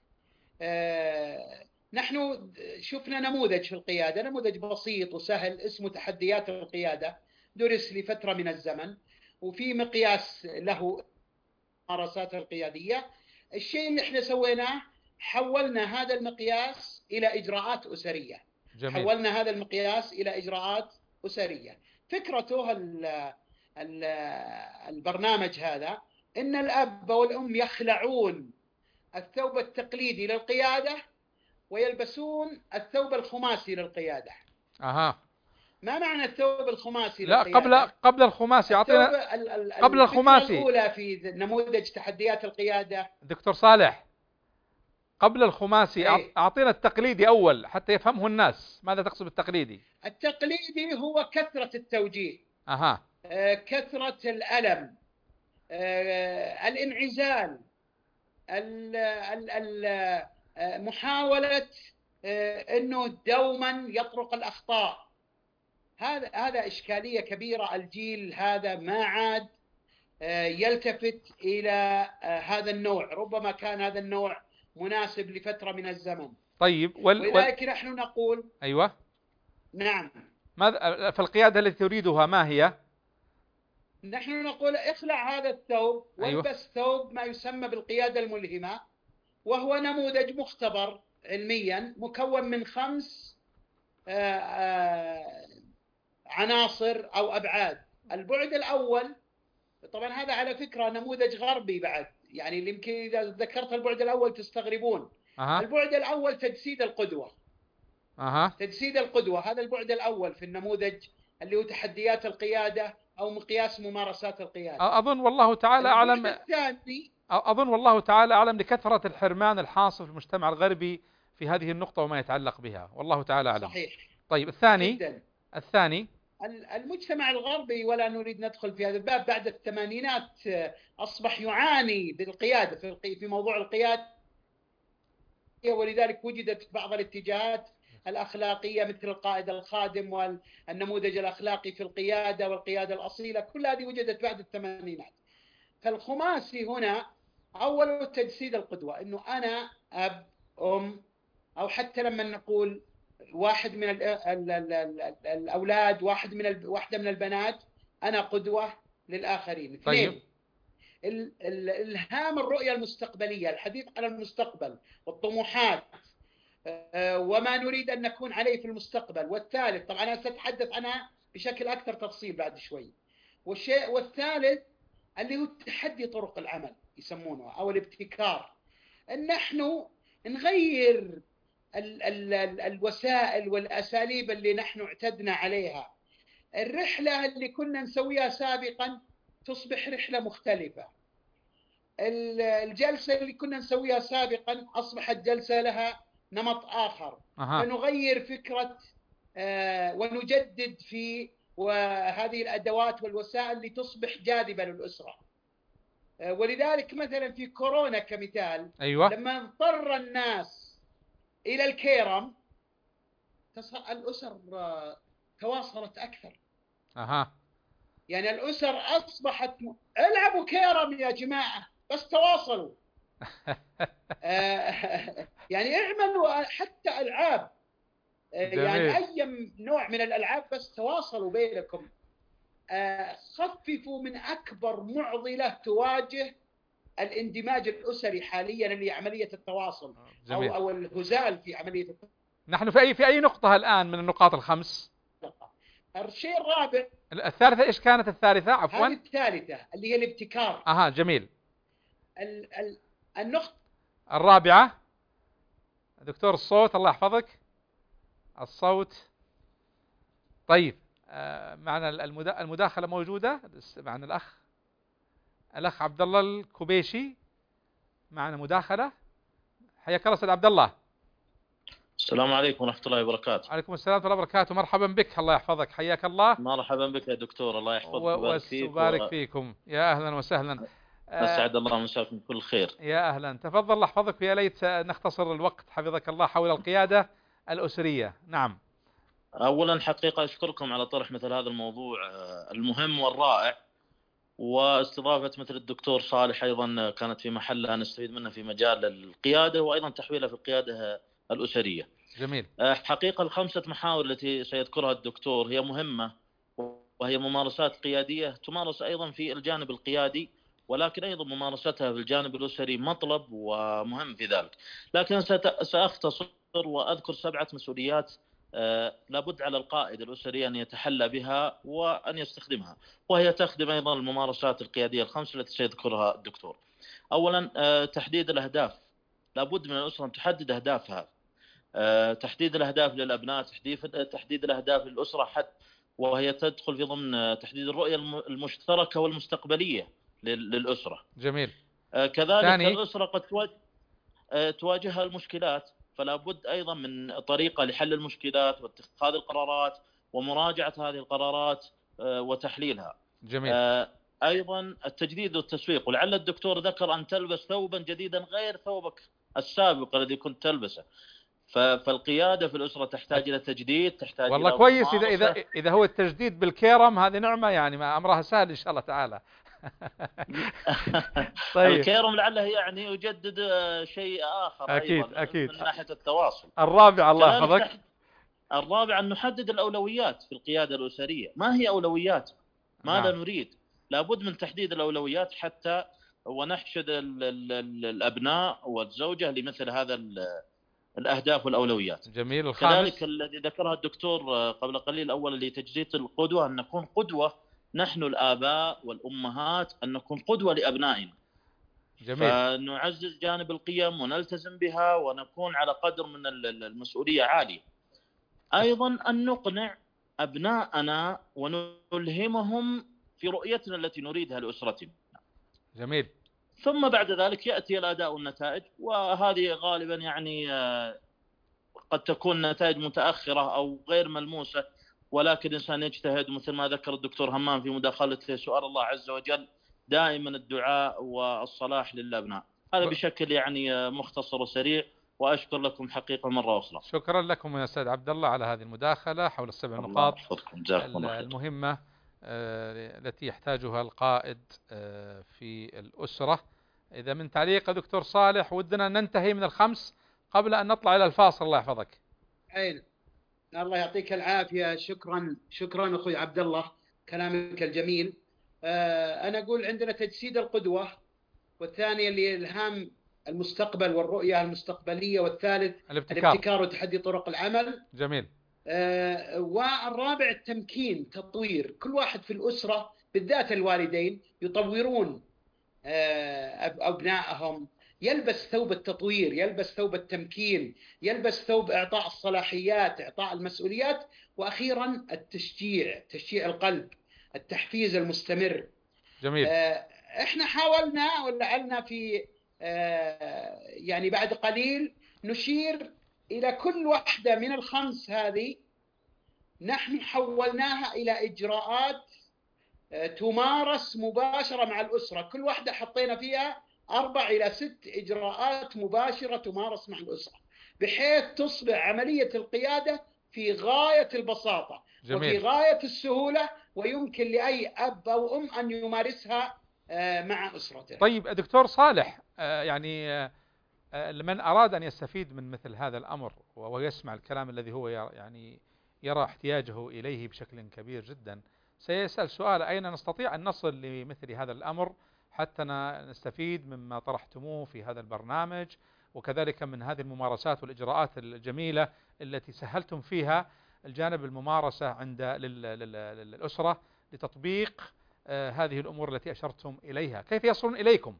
D: نحن شفنا نموذج في القيادة، نموذج بسيط وسهل اسمه تحديات القيادة، درس لفترة من الزمن وفي مقياس له الممارسات القيادية. الشيء اللي احنا سويناه حولنا هذا المقياس إلى إجراءات أسرية.
C: جميل.
D: حولنا هذا المقياس إلى إجراءات أسرية. فكرته البرنامج هذا إن الأب والأم يخلعون الثوب التقليدي للقيادة ويلبسون الثوب الخماسي للقيادة. ما معنى الثوب الخماسي للقيادة؟
C: لا، قبل الخماسي أعطينا. قبل الخماسي
D: الأولى في نموذج تحديات القيادة
C: دكتور صالح، قبل الخماسي أعطينا التقليدي أول حتى يفهمه الناس. ماذا تقصد بالتقليدي؟
D: التقليدي هو كثرة التوجيه، كثرة الألم، الانعزال، محاولة أنه دوما يطرق الأخطاء. هذا إشكالية كبيرة. الجيل هذا ما عاد يلتفت إلى هذا النوع. ربما كان هذا النوع مناسب لفترة من الزمن.
C: طيب
D: ولذلك نحن نقول
C: أيوة
D: نعم.
C: ماذا فالقيادة التي تريدها ما هي؟
D: نحن نقول اخلع هذا الثوب والبس
C: أيوة.
D: ثوب ما يسمى بالقيادة الملهمة، وهو نموذج مختبر علميا مكون من 5 عناصر أو أبعاد. البعد الأول، طبعا هذا على فكرة نموذج غربي بعد، يعني يمكن إذا ذكرت البعد الأول تستغربون. البعد الأول تجسيد القدوة. تجسيد القدوة هذا البعد الأول في النموذج اللي هو تحديات القيادة أو مقياس ممارسات القيادة.
C: أظن والله تعالى أعلم.
D: الثاني
C: أظن والله تعالى أعلم لكثرة الحرمان الحاصل في المجتمع الغربي في هذه النقطة وما يتعلق بها، والله تعالى أعلم.
D: صحيح.
C: طيب الثاني
D: جداً.
C: الثاني
D: المجتمع الغربي، ولا نريد ندخل في هذا الباب، بعد الثمانينات أصبح يعاني بالقيادة في موضوع القيادة، ولذلك وجدت بعض الاتجاهات الأخلاقية مثل القائد الخادم والنموذج الأخلاقي في القيادة والقيادة الأصيلة، كل هذه وجدت بعد الثمانينات. فالخماسي هنا أول تجسيد القدوة، إنه أنا أب أم، أو حتى لما نقول واحد من الأولاد، واحدة من البنات، أنا قدوة للآخرين.
C: طيب.
D: الهام الرؤية المستقبلية، الحديث على المستقبل والطموحات وما نريد أن نكون عليه في المستقبل. والثالث طبعا أنا سأتحدث عنها بشكل أكثر تفصيل بعد شوي. والثالث اللي هو تحدي طرق العمل يسمونه أو الابتكار، أن نحن نغير الوسائل والأساليب اللي نحن اعتدنا عليها. الرحلة اللي كنا نسويها سابقا تصبح رحلة مختلفة. الجلسة اللي كنا نسويها سابقا أصبحت جلسة لها نمط آخر. فنغير فكرة ونجدد في وهذه الأدوات والوسائل لتصبح جاذبة للأسرة. ولذلك مثلا في كورونا كمثال،
C: أيوة.
D: لما اضطر الناس إلى الكيرم الأسر تواصلت أكثر. يعني الأسر أصبحت العبوا كيرم يا جماعة بس تواصلوا. يعني اعملوا حتى ألعاب، يعني أي نوع من الألعاب بس تواصلوا بينكم. خففوا من أكبر معضلة تواجه الاندماج الأسري حاليا اللي عملية التواصل.
C: جميل.
D: أو الهزال في عملية التواصل.
C: نحن في أي نقطة الآن من النقاط الخمس؟
D: الشيء الرابع.
C: الثالثة إيش كانت الثالثة عفوا؟
D: هذه الثالثة اللي هي الابتكار.
C: جميل.
D: النقطة
C: الرابعة دكتور الصوت، الله يحفظك الصوت. طيب معنا المداخلة موجودة، معنا الأخ عبد الله الكبيشي، معنا مداخلة. حياك الله أستاذ عبد الله.
E: السلام عليكم ورحمة الله وبركاته.
C: وعليكم السلام ورحمة الله وبركاته. مرحبا بك، الله يحفظك، حياك الله.
E: مرحبا بك يا دكتور، الله يحفظك
C: ويبارك فيكم. يا أهلا وسهلا.
E: أسعد الله مساكم بكل خير.
C: يا أهلا، تفضل الله يحفظك، ويا ليت نختصر الوقت حفظك الله حول القيادة الأسرية. نعم.
E: أولا حقيقة أشكركم على طرح مثل هذا الموضوع المهم والرائع، واستضافة مثل الدكتور صالح أيضا كانت في محلها، نستفيد منها في مجال القيادة وأيضا تحويلها في القيادة الأسرية.
C: جميل.
E: حقيقة الخمسة محاور التي سيذكرها الدكتور هي مهمة، وهي ممارسات قيادية تمارس أيضا في الجانب القيادي، ولكن أيضا ممارستها في الجانب الأسري مطلب ومهم في ذلك. لكن سأختصر وأذكر 7 مسؤوليات لابد على القائد الأسري أن يتحلى بها وأن يستخدمها، وهي تخدم أيضا الممارسات القيادية الخمس التي سيذكرها الدكتور. أولا تحديد الأهداف، لابد من الأسرة أن تحدد أهدافها، تحديد الأهداف للأبناء، تحديد الأهداف للأسرة، حتى وهي تدخل في ضمن تحديد الرؤية المشتركة والمستقبلية للأسرة.
C: جميل.
E: كذلك الأسرة قد تواجهها المشكلات، فلا بد أيضا من طريقة لحل المشكلات واتخاذ القرارات ومراجعة هذه القرارات وتحليلها.
C: جميل.
E: أيضا التجديد والتسويق، ولعل الدكتور ذكر أن تلبس ثوبا جديدا غير ثوبك السابق الذي كنت تلبسه. فالقيادة في الأسرة تحتاج إلى تجديد، تحتاج
C: والله
E: إلى
C: كويس. إذا هو التجديد بالكيرم هذه نعمة، يعني ما أمرها سهل إن شاء الله تعالى.
E: طيب. الكيرم لعله يعني يجدد شيء آخر
C: أكيد
E: من ناحية التواصل.
C: الرابع الله يحفظك.
E: الرابع أن نحدد الأولويات في القيادة الأسرية. ما هي أولويات؟ ماذا نريد؟ لابد من تحديد الأولويات حتى ونحشد الأبناء والزوجة لمثل هذا الأهداف والأولويات.
C: جميل. الخامس
E: كذلك الذي ذكرها الدكتور قبل قليل أولا لتجديد القدوة، أن نكون قدوة نحن الآباء والأمهات، أن نكون قدوة لأبنائنا.
C: جميل.
E: فنعزز جانب القيم ونلتزم بها ونكون على قدر من المسؤولية عالية. أيضا أن نقنع أبناءنا ونلهمهم في رؤيتنا التي نريدها لأسرتنا.
C: جميل.
E: ثم بعد ذلك يأتي الأداء والنتائج، وهذه غالبا يعني قد تكون نتائج متأخرة أو غير ملموسة، ولكن الإنسان يجتهد، مثل ما ذكر الدكتور همام في مداخلته، سؤال الله عز وجل دائما الدعاء والصلاح للأبناء. هذا بشكل يعني مختصر وسريع، وأشكر لكم حقيقة مرة أخرى.
C: شكرا لكم يا أستاذ عبد الله على هذه المداخلة حول ال7 نقاط المهمة التي يحتاجها القائد في الأسرة. إذا من تعليق دكتور صالح ودنا ننتهي من الخمس قبل أن نطلع إلى الفاصل، الله يحفظك.
D: أين الله يعطيك العافية. شكرا أخوي عبد الله، كلامك الجميل. أنا أقول عندنا تجسيد القدوة، والثاني اللي إلهام المستقبل والرؤية المستقبلية، والثالث الابتكار وتحدي طرق العمل.
C: جميل.
D: والرابع التمكين، تطوير. كل واحد في الأسرة بالذات الوالدين يطورون أبنائهم، يلبس ثوب التطوير، يلبس ثوب التمكين، يلبس ثوب إعطاء الصلاحيات، إعطاء المسؤوليات، وأخيرا تشجيع القلب، التحفيز المستمر.
C: جميل.
D: احنا حاولنا ولعلنا في يعني بعد قليل نشير إلى كل واحدة من الخمس هذه، نحن حولناها إلى إجراءات تمارس مباشرة مع الأسرة. كل واحدة حطينا فيها 4 إلى 6 إجراءات مباشرة تمارس مع الأسرة، بحيث تصبح عملية القيادة في غاية البساطة. جميل. وفي غاية السهولة، ويمكن لأي أب أو أم أن يمارسها مع أسرته.
C: طيب دكتور صالح، لمن أراد أن يستفيد من مثل هذا الأمر ويسمع الكلام الذي هو يعني يرى احتياجه إليه بشكل كبير جدا، سيسأل سؤال: أين نستطيع أن نصل لمثل هذا الأمر حتى نستفيد مما طرحتموه في هذا البرنامج، وكذلك من هذه الممارسات والإجراءات الجميلة التي سهلتم فيها الجانب الممارسة عند للأسرة لتطبيق هذه الأمور التي أشرتم إليها؟ كيف يصلون إليكم؟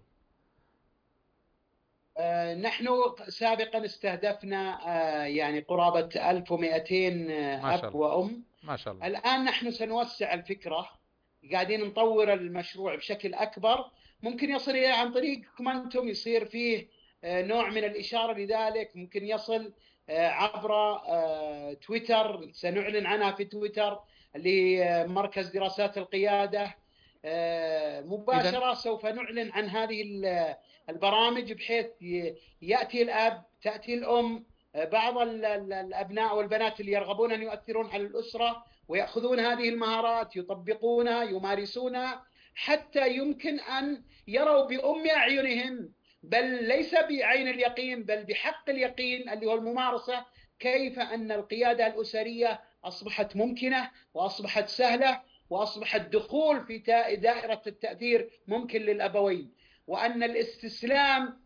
D: نحن سابقا استهدفنا يعني قرابة 1200 أب وأم.
C: ما شاء الله.
D: الآن نحن سنوسع الفكرة، قاعدين نطور المشروع بشكل أكبر، ممكن يصل إليه عن طريقكم أنتم، يصير فيه نوع من الإشارة لذلك، ممكن يصل عبر تويتر، سنعلن عنها في تويتر لمركز دراسات القيادة مباشرة. سوف نعلن عن هذه البرامج بحيث يأتي الأب، تأتي الأم، بعض الأبناء والبنات اللي يرغبون أن يؤثرون على الأسرة ويأخذون هذه المهارات، يطبقونها، يمارسونها، حتى يمكن أن يروا بأم أعينهم، بل ليس بعين اليقين بل بحق اليقين اللي هو الممارسة، كيف أن القيادة الأسرية أصبحت ممكنة وأصبحت سهلة وأصبح الدخول في دائرة التأثير ممكن للأبوين، وأن الاستسلام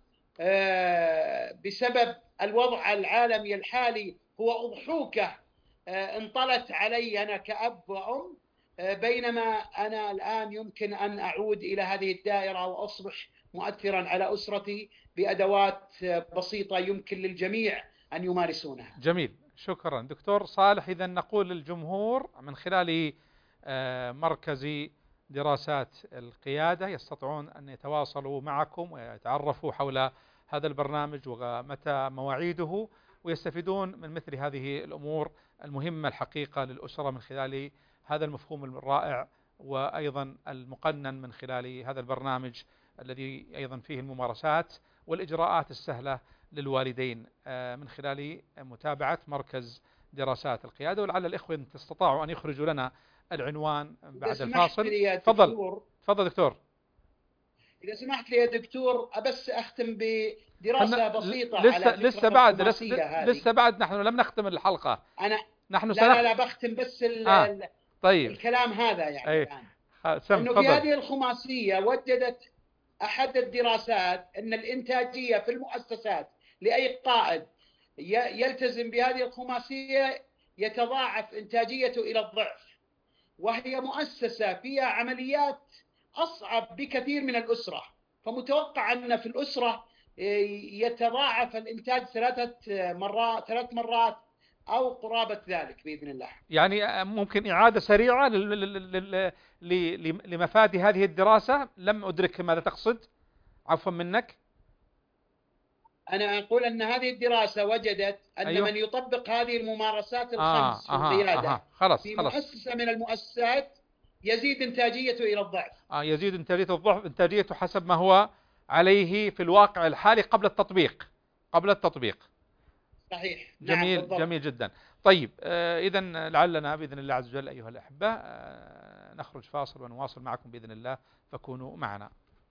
D: بسبب الوضع العالمي الحالي هو أضحوكة انطلت علي أنا كأب وأم، بينما أنا الآن يمكن أن أعود إلى هذه الدائرة وأصبح مؤثرا على أسرتي بأدوات بسيطة يمكن للجميع أن يمارسونها.
C: جميل، شكرا دكتور صالح. إذا نقول للجمهور من خلال مركز دراسات القيادة يستطيعون أن يتواصلوا معكم ويتعرفوا حول هذا البرنامج ومتى مواعيده، ويستفيدون من مثل هذه الأمور المهمة الحقيقة للأسرة من خلال هذا المفهوم الرائع، وأيضا المقنن من خلال هذا البرنامج الذي أيضا فيه الممارسات والإجراءات السهلة للوالدين من خلال متابعة مركز دراسات القيادة. ولعل الإخوة استطاعوا أن يخرجوا لنا العنوان بعد الفاصل. تفضل دكتور.
D: إذا سمحت لي يا دكتور بس أختم بدراسة بسيطة
C: لسه بعد نحن لم نختم الحلقة.
D: نحن لا بختم بس
C: طيب.
D: الكلام هذا يعني الآن أنه في هذه الخماسية وجدت أحد الدراسات أن الإنتاجية في المؤسسات لأي قائد يلتزم بهذه الخماسية يتضاعف إنتاجيته إلى الضعف، وهي مؤسسة فيها عمليات أصعب بكثير من الأسرة، فمتوقع أن في الأسرة يتضاعف الإنتاج 3 مرات أو قرابة ذلك بإذن الله.
C: يعني ممكن إعادة سريعة لمفاد هذه الدراسة؟ لم أدرك ماذا تقصد، عفوا منك.
D: أنا أقول أن هذه الدراسة وجدت أن من يطبق هذه الممارسات الخمس في القيادة في مؤسسة من المؤسسات يزيد إنتاجيته إلى الضعف.
C: يزيد إنتاجيته حسب ما هو عليه في الواقع الحالي قبل التطبيق.
D: صحيح.
C: جميل.
D: نعم.
C: جميل جدا. طيب إذن لعلنا بإذن الله عز وجل أيها الأحبة نخرج فاصل ونواصل معكم بإذن الله، فكونوا معنا.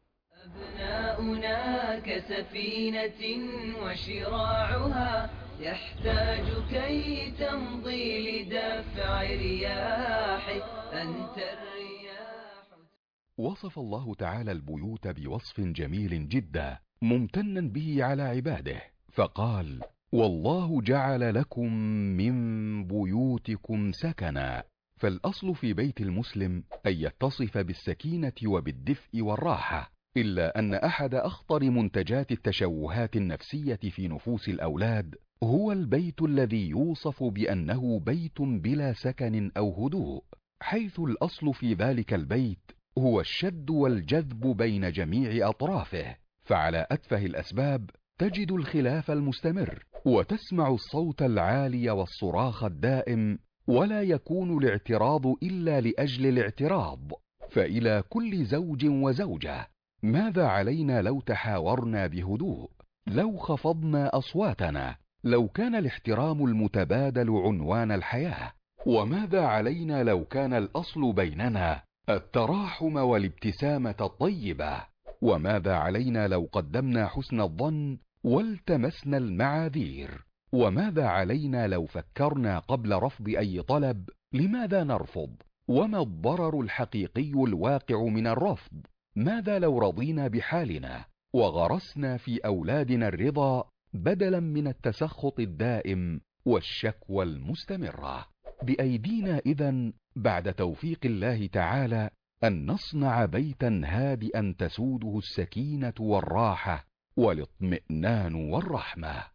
B: أبناؤنا كسفينة وشراعها يحتاج كي تمضي لدفع رياحه أنت الرياح.
F: وصف الله تعالى البيوت بوصف جميل جدا ممتنا به على عباده، فقال: والله جعل لكم من بيوتكم سكنا. فالأصل في بيت المسلم أن يتصف بالسكينة وبالدفء والراحة، إلا أن أحد أخطر منتجات التشوهات النفسية في نفوس الأولاد هو البيت الذي يوصف بأنه بيت بلا سكن أو هدوء، حيث الأصل في ذلك البيت هو الشد والجذب بين جميع أطرافه، فعلى أتفه الأسباب تجد الخلاف المستمر، وتسمع الصوت العالي والصراخ الدائم، ولا يكون الاعتراض إلا لأجل الاعتراض. فإلى كل زوج وزوجة: ماذا علينا لو تحاورنا بهدوء، لو خفضنا أصواتنا، لو كان الاحترام المتبادل عنوان الحياة، وماذا علينا لو كان الأصل بيننا التراحم والابتسامة الطيبة؟ وماذا علينا لو قدمنا حسن الظن والتمسنا المعاذير؟ وماذا علينا لو فكرنا قبل رفض أي طلب؟ لماذا نرفض؟ وما الضرر الحقيقي الواقع من الرفض؟ ماذا لو رضينا بحالنا وغرسنا في أولادنا الرضا بدلا من التسخط الدائم والشكوى المستمرة؟ بأيدينا إذن بعد توفيق الله تعالى أن نصنع بيتا هادئا تسوده السكينة والراحة والاطمئنان والرحمة.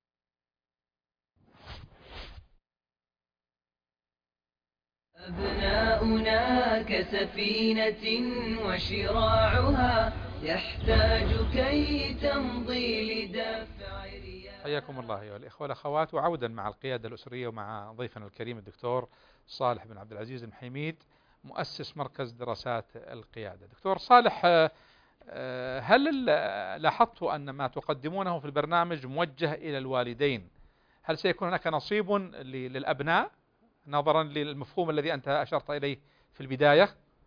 B: أبناؤنا كسفينة وشراعها يحتاج كي تمضي لدفع رياح.
C: حياكم الله أيها الإخوة والأخوات، وعودا مع القيادة الأسرية ومع ضيفنا الكريم الدكتور صالح بن عبد العزيز المحيميد مؤسس مركز دراسات القيادة. دكتور صالح، هل لاحظت أن ما تقدمونه في البرنامج موجه إلى الوالدين؟ هل سيكون هناك نصيب للأبناء نظرا للمفهوم الذي أنت أشرت إليه في البداية؟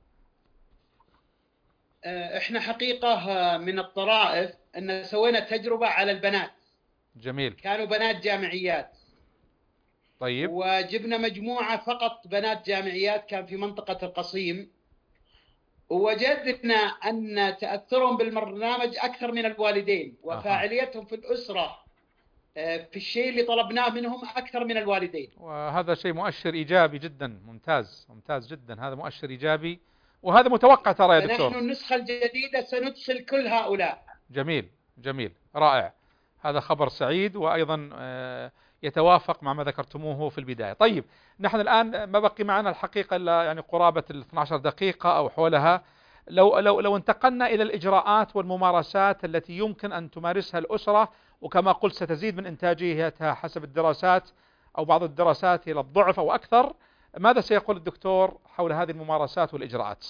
D: احنا حقيقة من الطرائف أن سوينا تجربة على البنات.
C: جميل.
D: كانوا بنات جامعيات.
C: طيب.
D: وجبنا مجموعة فقط بنات جامعيات، كان في منطقة القصيم، ووجدنا أن تأثرهم بالبرنامج أكثر من الوالدين، وفاعليتهم في الأسرة في الشيء اللي طلبناه منهم أكثر من الوالدين.
C: وهذا شيء مؤشر إيجابي جدا. ممتاز، ممتاز جدا، هذا مؤشر إيجابي وهذا متوقع ترى يا دكتور.
D: نحن النسخة الجديدة سندخل كل هؤلاء.
C: جميل جميل، رائع، هذا خبر سعيد وأيضا يتوافق مع ما ذكرتموه في البداية. طيب، نحن الآن ما بقي معنا الحقيقة إلا يعني قرابة 12 دقيقة أو حولها. لو انتقلنا إلى الإجراءات والممارسات التي يمكن أن تمارسها الأسرة، وكما قلت ستزيد من إنتاجيتها حسب الدراسات أو بعض الدراسات إلى الضعف أو أكثر، ماذا سيقول الدكتور حول هذه الممارسات والإجراءات؟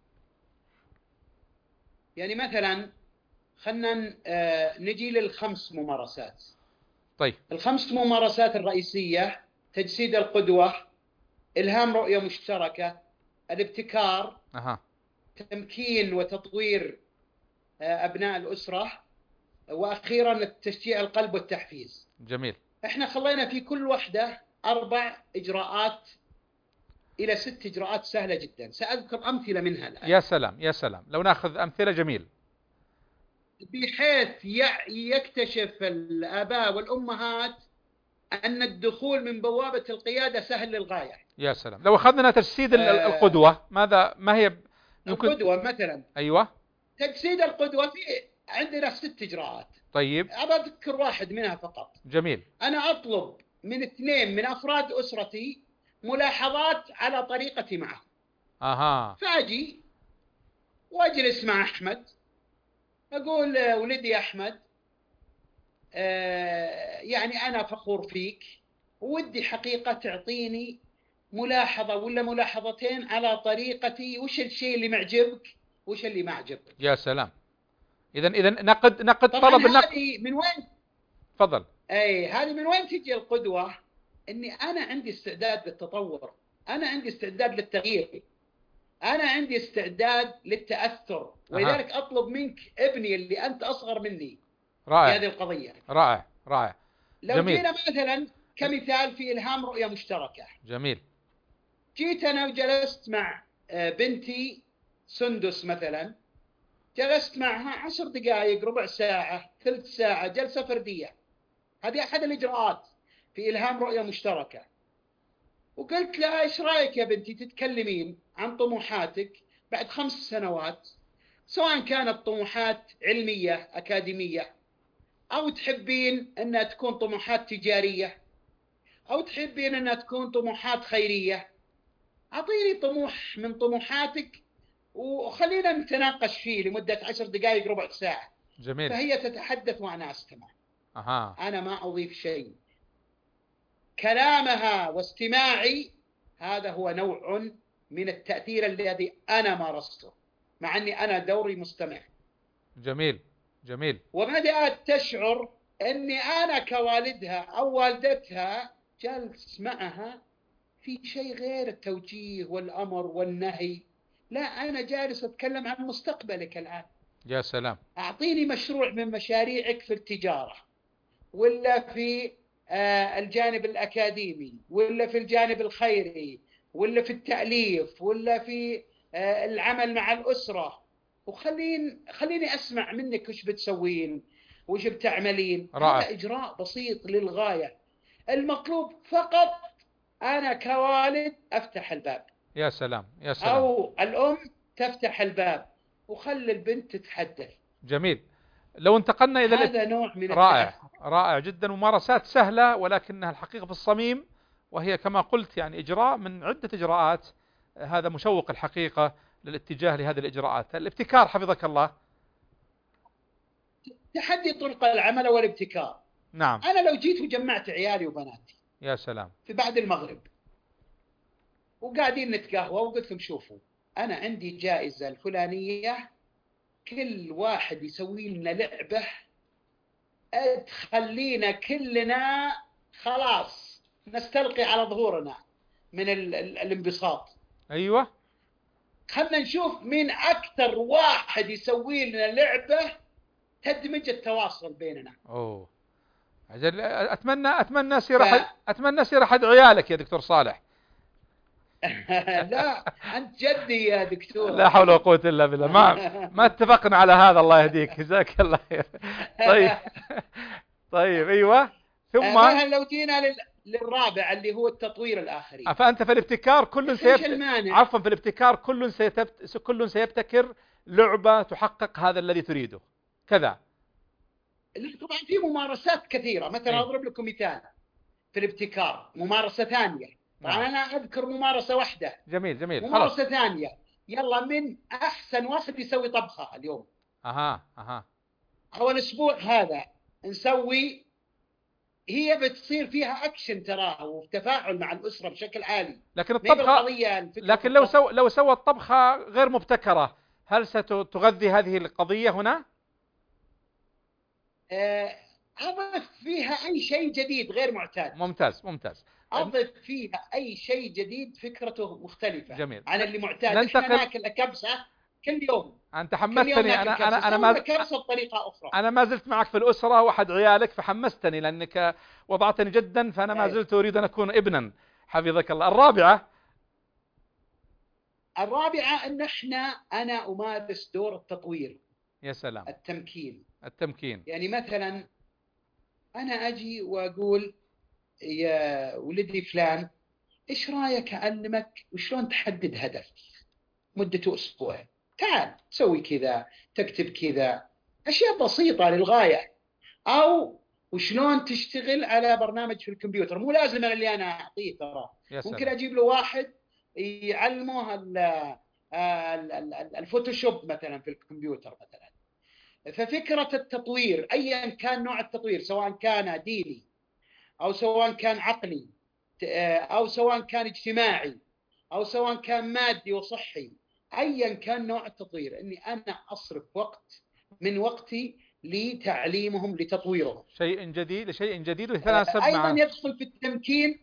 D: يعني مثلا خلنا نجي للخمس ممارسات.
C: طيب.
D: الخمس ممارسات الرئيسية: تجسيد القدوة، إلهام رؤية مشتركة، الابتكار، تمكين وتطوير أبناء الأسرة، وأخيرا تشجيع القلب والتحفيز.
C: جميل. احنا
D: خلينا في كل واحدة 4 إجراءات إلى 6 إجراءات سهلة جدا، سأذكر أمثلة منها الآن.
C: يا سلام يا سلام، لو نأخذ أمثلة. جميل.
D: بحيث يكتشف الآباء والأمهات أن الدخول من بوابة القيادة سهل للغاية.
C: يا سلام، لو أخذنا تجسيد القدوة، ما هي ممكن؟
D: القدوة مثلا.
C: أيوة.
D: تجسيد القدوة في عندنا 6 إجراءات.
C: طيب.
D: أبى أذكر واحد منها فقط.
C: جميل.
D: أنا أطلب من 2 من أفراد أسرتي ملاحظات على طريقتي معه. فأجي وأجلس مع أحمد، أقول: ولدي أحمد، يعني أنا فخور فيك، ودي حقيقة تعطيني ملاحظة ولا ملاحظتين على طريقتي، وش الشيء اللي معجبك وش اللي ما عجبك.
C: يا سلام. إذا نقد طلب النقد.
D: هذه من وين؟
C: تفضل.
D: هذه من وين تجي القدوة؟ إني أنا عندي استعداد للتطور، أنا عندي استعداد للتغيير، أنا عندي استعداد للتأثر، ولذلك أطلب منك ابني اللي أنت أصغر مني
C: رائع.
D: في هذه القضية.
C: رائع رائع.
D: لو
C: جميل.
D: جينا مثلا كمثال في إلهام رؤية مشتركة.
C: جميل.
D: جيت أنا وجلست مع بنتي سندس مثلا، جلست معها 10 دقائق، ربع ساعة، ثلث ساعة، جلسة فردية. هذه أحد الإجراءات في إلهام رؤية مشتركة. وقلت لها: إيش رأيك يا بنتي تتكلمين عن طموحاتك بعد 5 سنوات، سواء كانت طموحات علمية أكاديمية، أو تحبين أنها تكون طموحات تجارية، أو تحبين أنها تكون طموحات خيرية. أعطيني طموح من طموحاتك وخلينا نتناقش فيه لمدة 10 دقائق، ربع ساعة.
C: جميل.
D: فهي تتحدث وأنا أستمع. أنا ما أضيف شيء. كلامها واستماعي هذا هو نوع من التأثير الذي أنا مارسته، مع أني أنا دوري مستمع.
C: جميل جميل.
D: وبدأت تشعر أني أنا كوالدها أو والدتها جالس معها في شيء غير التوجيه والأمر والنهي. لا، أنا جالس أتكلم عن مستقبلك الآن.
C: يا سلام.
D: أعطيني مشروع من مشاريعك في التجارة، ولا في الجانب الأكاديمي، ولا في الجانب الخيري، ولا في التأليف، ولا في العمل مع الأسرة، خليني أسمع منك وش بتسوين وش بتعملين.
C: رائع.
D: هذا إجراء بسيط للغاية. المطلوب فقط أنا كوالد أفتح الباب،
C: يا سلام يا سلام.
D: أو الأم تفتح الباب، وخلي البنت تتحدث.
C: جميل. لو انتقلنا إلى
D: هذا نوع من
C: رائع رائع جدا. ممارسات سهلة ولكنها الحقيقة في الصميم، وهي كما قلت يعني إجراء من عدة إجراءات. هذا مشوق الحقيقة للاتجاه لهذه الإجراءات. الابتكار حفظك الله.
D: تحدي طرق العمل والابتكار.
C: نعم.
D: أنا لو جيت وجمعت عيالي وبناتي
C: يا سلام.
D: في بعد المغرب وقاعدين نتقهوى وقلت لهم شوفوا، أنا عندي جائزة الفلانية، كل واحد يسوي لنا لعبة تخلينا كلنا خلاص نستلقي على ظهورنا من الانبساط.
C: أيوة.
D: خلنا نشوف مين أكثر واحد يسوي لنا لعبة تدمج التواصل بيننا.
C: أوه. أتمنى أصير أحد عيالك يا دكتور صالح.
D: لا، أنت جدي يا دكتور.
C: لا حول ولا قوة إلا بالله. ما اتفقنا على هذا. الله يهديك، جزاك الله خير. طيب. طيب أيوة. ثم
D: لو جينا للرابع اللي هو التطوير الآخرين.
C: فأنت في الابتكار عفوا، في الابتكار كل سيبتكر لعبة تحقق هذا الذي تريده كذا.
D: طبعا في ممارسات كثيرة. مثلا أضرب لكم مثال في الابتكار، ممارسة ثانية. طبعا أنا أذكر ممارسة واحدة.
C: جميل جميل.
D: ممارسة ثانية. يلا، من أحسن واحد يسوي طبخة اليوم. أو الأسبوع هذا نسوي. هي بتصير فيها أكشن تراه وتفاعل مع الأسرة بشكل عالي.
C: لكن الطبخة، لكن لو سوى الطبخة غير مبتكرة، هل ستغذي هذه القضية هنا؟
D: أضف فيها أي شيء جديد غير معتاد.
C: ممتاز ممتاز.
D: أضف فيها أي شيء جديد فكرته مختلفة.
C: جميل.
D: عن اللي معتاد. إحنا ناكل كبسة كل يوم.
C: أنت حمستني. أنا
D: كبسة بطريقة أخرى.
C: أنا ما زلت معك في الأسرة وأحد عيالك، فحمستني لأنك وضعتني جدا، فأنا ما زلت أريد أن أكون ابنا. حفظك الله. الرابعة
D: أن أنا أمارس دور التطوير.
C: يا سلام. التمكين.
D: يعني مثلا أنا أجي وأقول يا ولدي فلان، إيش رأيك أعلمك وشلون تحدد هدف مدته أسبوع؟ تعال تسوي كذا، تكتب كذا، أشياء بسيطة للغاية. أو وشلون تشتغل على برنامج في الكمبيوتر. مو لازم اللي أنا أعطيه ترى. ممكن أجيب له واحد يعلمه الفوتوشوب مثلا في الكمبيوتر مثلا. ففكرة التطوير أيا كان نوع التطوير، سواء كان ديني أو سواء كان عقلي أو سواء كان اجتماعي أو سواء كان مادي وصحي، أيا كان نوع التطوير، أني أنا أصرف وقت من وقتي لتعليمهم لتطويرهم.
C: شيء جديد ويتناسب مع.
D: أيضا يدخل في التمكين.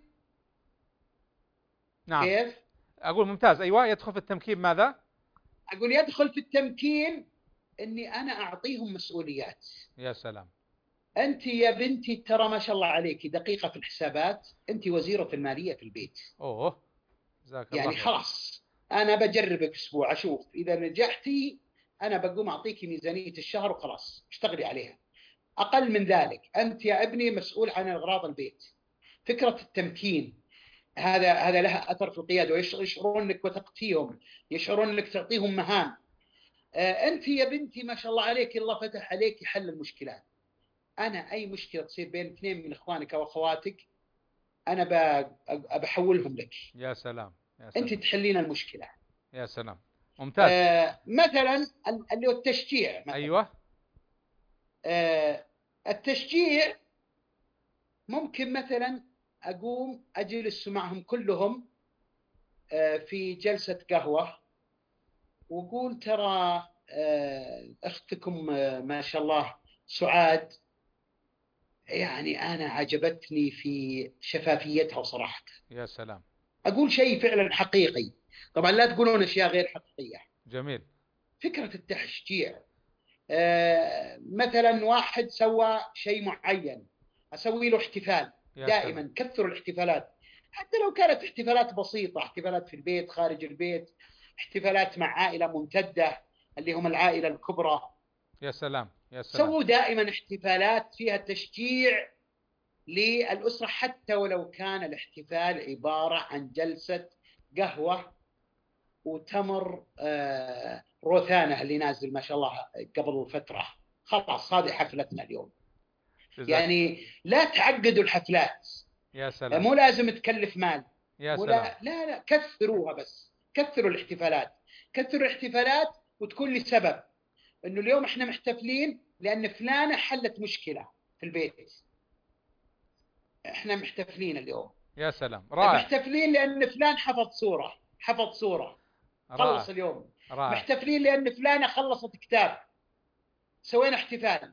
C: نعم.
D: كيف؟
C: أقول ممتاز. أيوة. يدخل في التمكين ماذا؟
D: أقول يدخل في التمكين أني أنا أعطيهم مسؤوليات.
C: يا سلام.
D: أنت يا بنتي ترى ما شاء الله عليك دقيقة في الحسابات، أنت وزيرة المالية في البيت.
C: أوه.
D: يعني خلاص أنا بجربك أسبوع أشوف إذا نجحتي أنا بقوم أعطيك ميزانية الشهر وخلاص اشتغلي عليها. أقل من ذلك أنت يا ابني مسؤول عن أغراض البيت. فكرة التمكين هذا لها أثر في القيادة، ويشعرون أنك وثقت فيهم، يشعرون أنك تعطيهم مهام. أنت يا بنتي ما شاء الله عليك الله فتح عليك حل المشكلات. أنا أي مشكلة تصير بين اثنين من إخوانك أو أخواتك أنا بحولهم لك.
C: يا سلام. يا سلام.
D: أنت تحلين المشكلة.
C: يا سلام. ممتاز.
D: مثلا اللي هو التشجيع مثلاً.
C: أيوة.
D: التشجيع ممكن مثلا أقوم أجلس معهم كلهم في جلسة قهوة وقول ترى أختكم ما شاء الله سعاد، يعني أنا عجبتني في شفافيتها وصراحتها.
C: يا سلام.
D: أقول شيء فعلا حقيقي، طبعا لا تقولون أشياء غير حقيقية.
C: جميل.
D: فكرة التشجيع، مثلا واحد سوى شيء معين، أسوي له احتفال. دائما كثروا الاحتفالات، حتى لو كانت احتفالات بسيطة، احتفالات في البيت، خارج البيت، احتفالات مع عائلة ممتدة اللي هم العائلة الكبرى.
C: يا سلام يا سلام.
D: سووا دائما احتفالات فيها تشجيع للأسرة، حتى ولو كان الاحتفال عبارة عن جلسة قهوة وتمر روثانة اللي نازل ما شاء الله قبل فترة. خلاص هذه حفلتنا اليوم. يعني لا تعقدوا الحفلات.
C: يا سلام.
D: مو لازم تكلف مال.
C: يا سلام.
D: لا كثروها، بس كثروا الاحتفالات. كثروا الاحتفالات وتكون لي سبب انه اليوم احنا محتفلين لان فلانة حلت مشكلة في البيت. احنا محتفلين اليوم.
C: يا سلام. رائع.
D: محتفلين لان فلان حفظ صورة خلص اليوم. رائع. محتفلين لان فلانة خلصت كتاب، سوينا احتفال.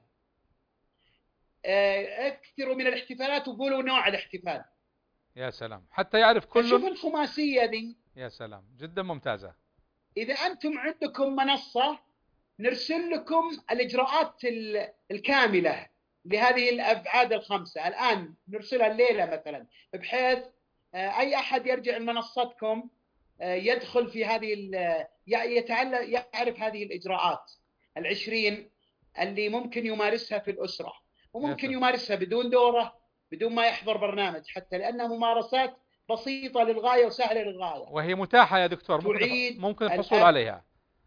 D: اكثروا من الاحتفالات وقولوا نوع الاحتفال.
C: يا سلام، حتى يعرف كل.
D: شوف الخماسية دي.
C: يا سلام، جدا ممتازة.
D: إذا أنتم عندكم منصة نرسل لكم الإجراءات الكاملة لهذه الأبعاد الخمسة. الآن نرسلها الليلة مثلا، بحيث أي أحد يرجع لمنصتكم يدخل في هذه يعرف هذه الإجراءات 20 اللي ممكن يمارسها في الأسرة، وممكن يمارسها بدون دورة، بدون ما يحضر برنامج، حتى لأنها ممارسات بسيطة للغاية وسهلة للغاية،
C: وهي متاحة يا دكتور. ممكن الحصول عليها.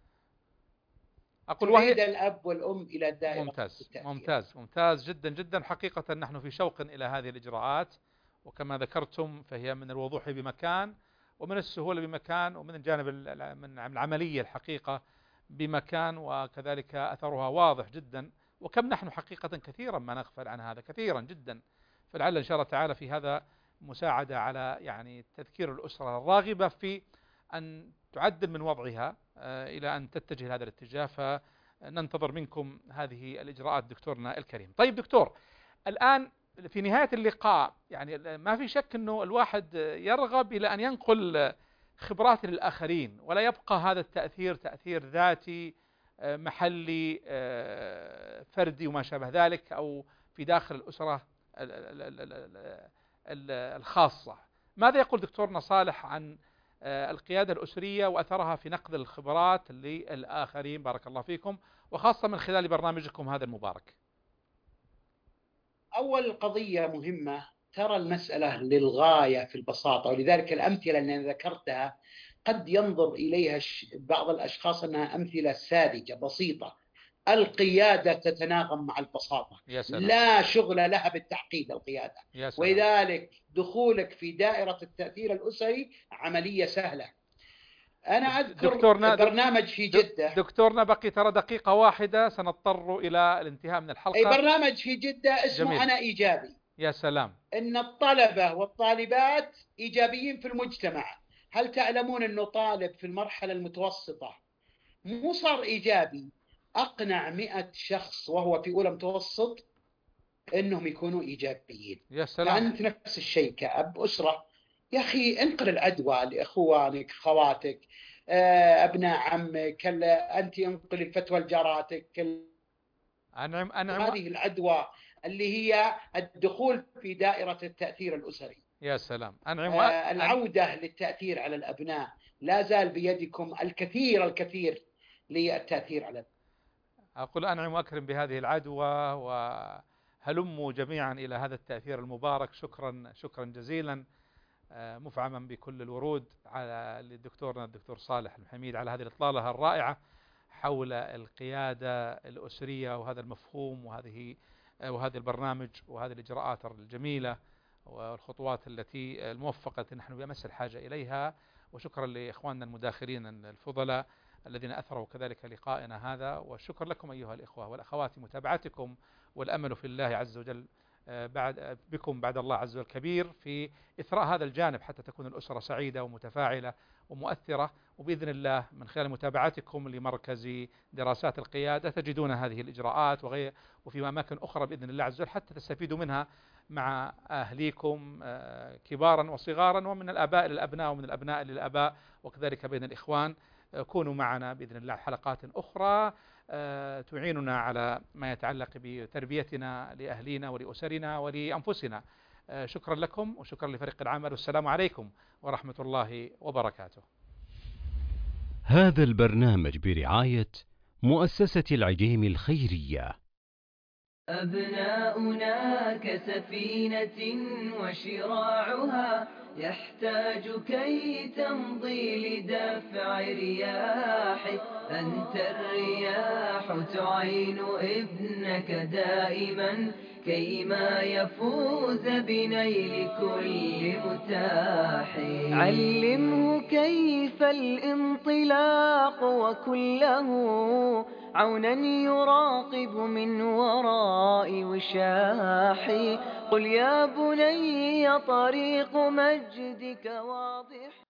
D: أقول تعيد الأب والأم إلى الدائرة.
C: ممتاز جدا جدا. حقيقة نحن في شوق إلى هذه الإجراءات، وكما ذكرتم فهي من الوضوح بمكان، ومن السهولة بمكان، ومن الجانب من العملية الحقيقة بمكان، وكذلك أثرها واضح جدا. وكم نحن حقيقة كثيرا ما نغفل عن هذا كثيرا جدا. فلعل إن شاء الله تعالى في هذا مساعدة على يعني تذكير الأسرة الراغبة في أن تعدل من وضعها إلى أن تتجه هذا الاتجاه. فننتظر منكم هذه الإجراءات دكتورنا الكريم. طيب دكتور، الآن في نهاية اللقاء يعني ما في شك أنه الواحد يرغب إلى أن ينقل خبرات للآخرين، ولا يبقى هذا التأثير تأثير ذاتي محلي فردي وما شابه ذلك، أو في داخل الأسرة الخاصة. ماذا يقول دكتورنا صالح عن القيادة الأسرية وأثرها في نقل الخبرات للآخرين؟ بارك الله فيكم، وخاصة من خلال برنامجكم هذا المبارك.
D: أول قضية مهمة، ترى المسألة للغاية في البساطة، ولذلك الأمثلة اللي أنا ذكرتها قد ينظر إليها بعض الأشخاص أنها أمثلة ساذجة بسيطة. القيادة تتناغم مع البساطة. لا شغل لها بالتعقيد القيادة. ولذلك دخولك في دائرة التأثير الأسري عملية سهلة. أنا أذكر برنامج في جدة.
C: دكتورنا بقي ترى دقيقة واحدة، سنضطر إلى الانتهاء من الحلقة.
D: أي برنامج في جدة اسمه جميل. أنا إيجابي.
C: يا سلام.
D: إن الطلبة والطالبات إيجابيين في المجتمع. هل تعلمون أنه طالب في المرحلة المتوسطة مو صار إيجابي، أقنع 100 شخص وهو في أولى متوسط أنهم يكونوا إيجابيين.
C: يا سلام.
D: فأنت نفس الشيء كأب أسرة، يا أخي انقل العدوى لإخوانك، خواتك، أبناء عمك، أنت انقل الفتوى لجاراتك.
C: أنعم.
D: هذه العدوى اللي هي الدخول في دائرة التأثير الأسري.
C: يا سلام.
D: العودة للتأثير على الأبناء لا زال بيدكم الكثير للتأثير على الأبناء.
C: أقول أنعم وأكرم بهذه العدوى، وهلموا جميعا إلى هذا التأثير المبارك. شكرا جزيلا مفعما بكل الورود على لدكتورنا الدكتور صالح المحميد على هذه الإطلالة الرائعة حول القيادة الأسرية وهذا المفهوم وهذا البرنامج وهذه الإجراءات الجميلة والخطوات التي الموفقة نحن بأمس الحاجة إليها. وشكرا لإخواننا المداخلين الفضلاء الذين أثروا كذلك لقائنا هذا. والشكر لكم أيها الإخوة والأخوات متابعتكم، والأمل في الله عز وجل بكم بعد الله عز وجل كبير في إثراء هذا الجانب حتى تكون الأسرة سعيدة ومتفاعلة ومؤثرة. وبإذن الله من خلال متابعتكم لمركز دراسات القيادة تجدون هذه الإجراءات وفي أماكن أخرى بإذن الله عز وجل حتى تستفيدوا منها مع أهليكم كبارا وصغارا، ومن الآباء للأبناء ومن الأبناء للآباء، وكذلك بين الإخوان. كونوا معنا بإذن الله حلقات أخرى تعيننا على ما يتعلق بتربيتنا لأهلينا ولأسرنا ولأنفسنا. شكرا لكم وشكرا لفريق العمل، والسلام عليكم ورحمة الله وبركاته.
A: هذا البرنامج برعاية مؤسسة العجيم الخيرية.
B: أبناؤنا كسفينة وشراعها يحتاج كي تمضي لدفع رياح. أنت الرياح تعين ابنك دائما كيما يفوز بنيل كل متاح. علمه كيف الانطلاق وكله عونا يراقب من وراء وشاح. قل يا بني طريق مجدك واضح.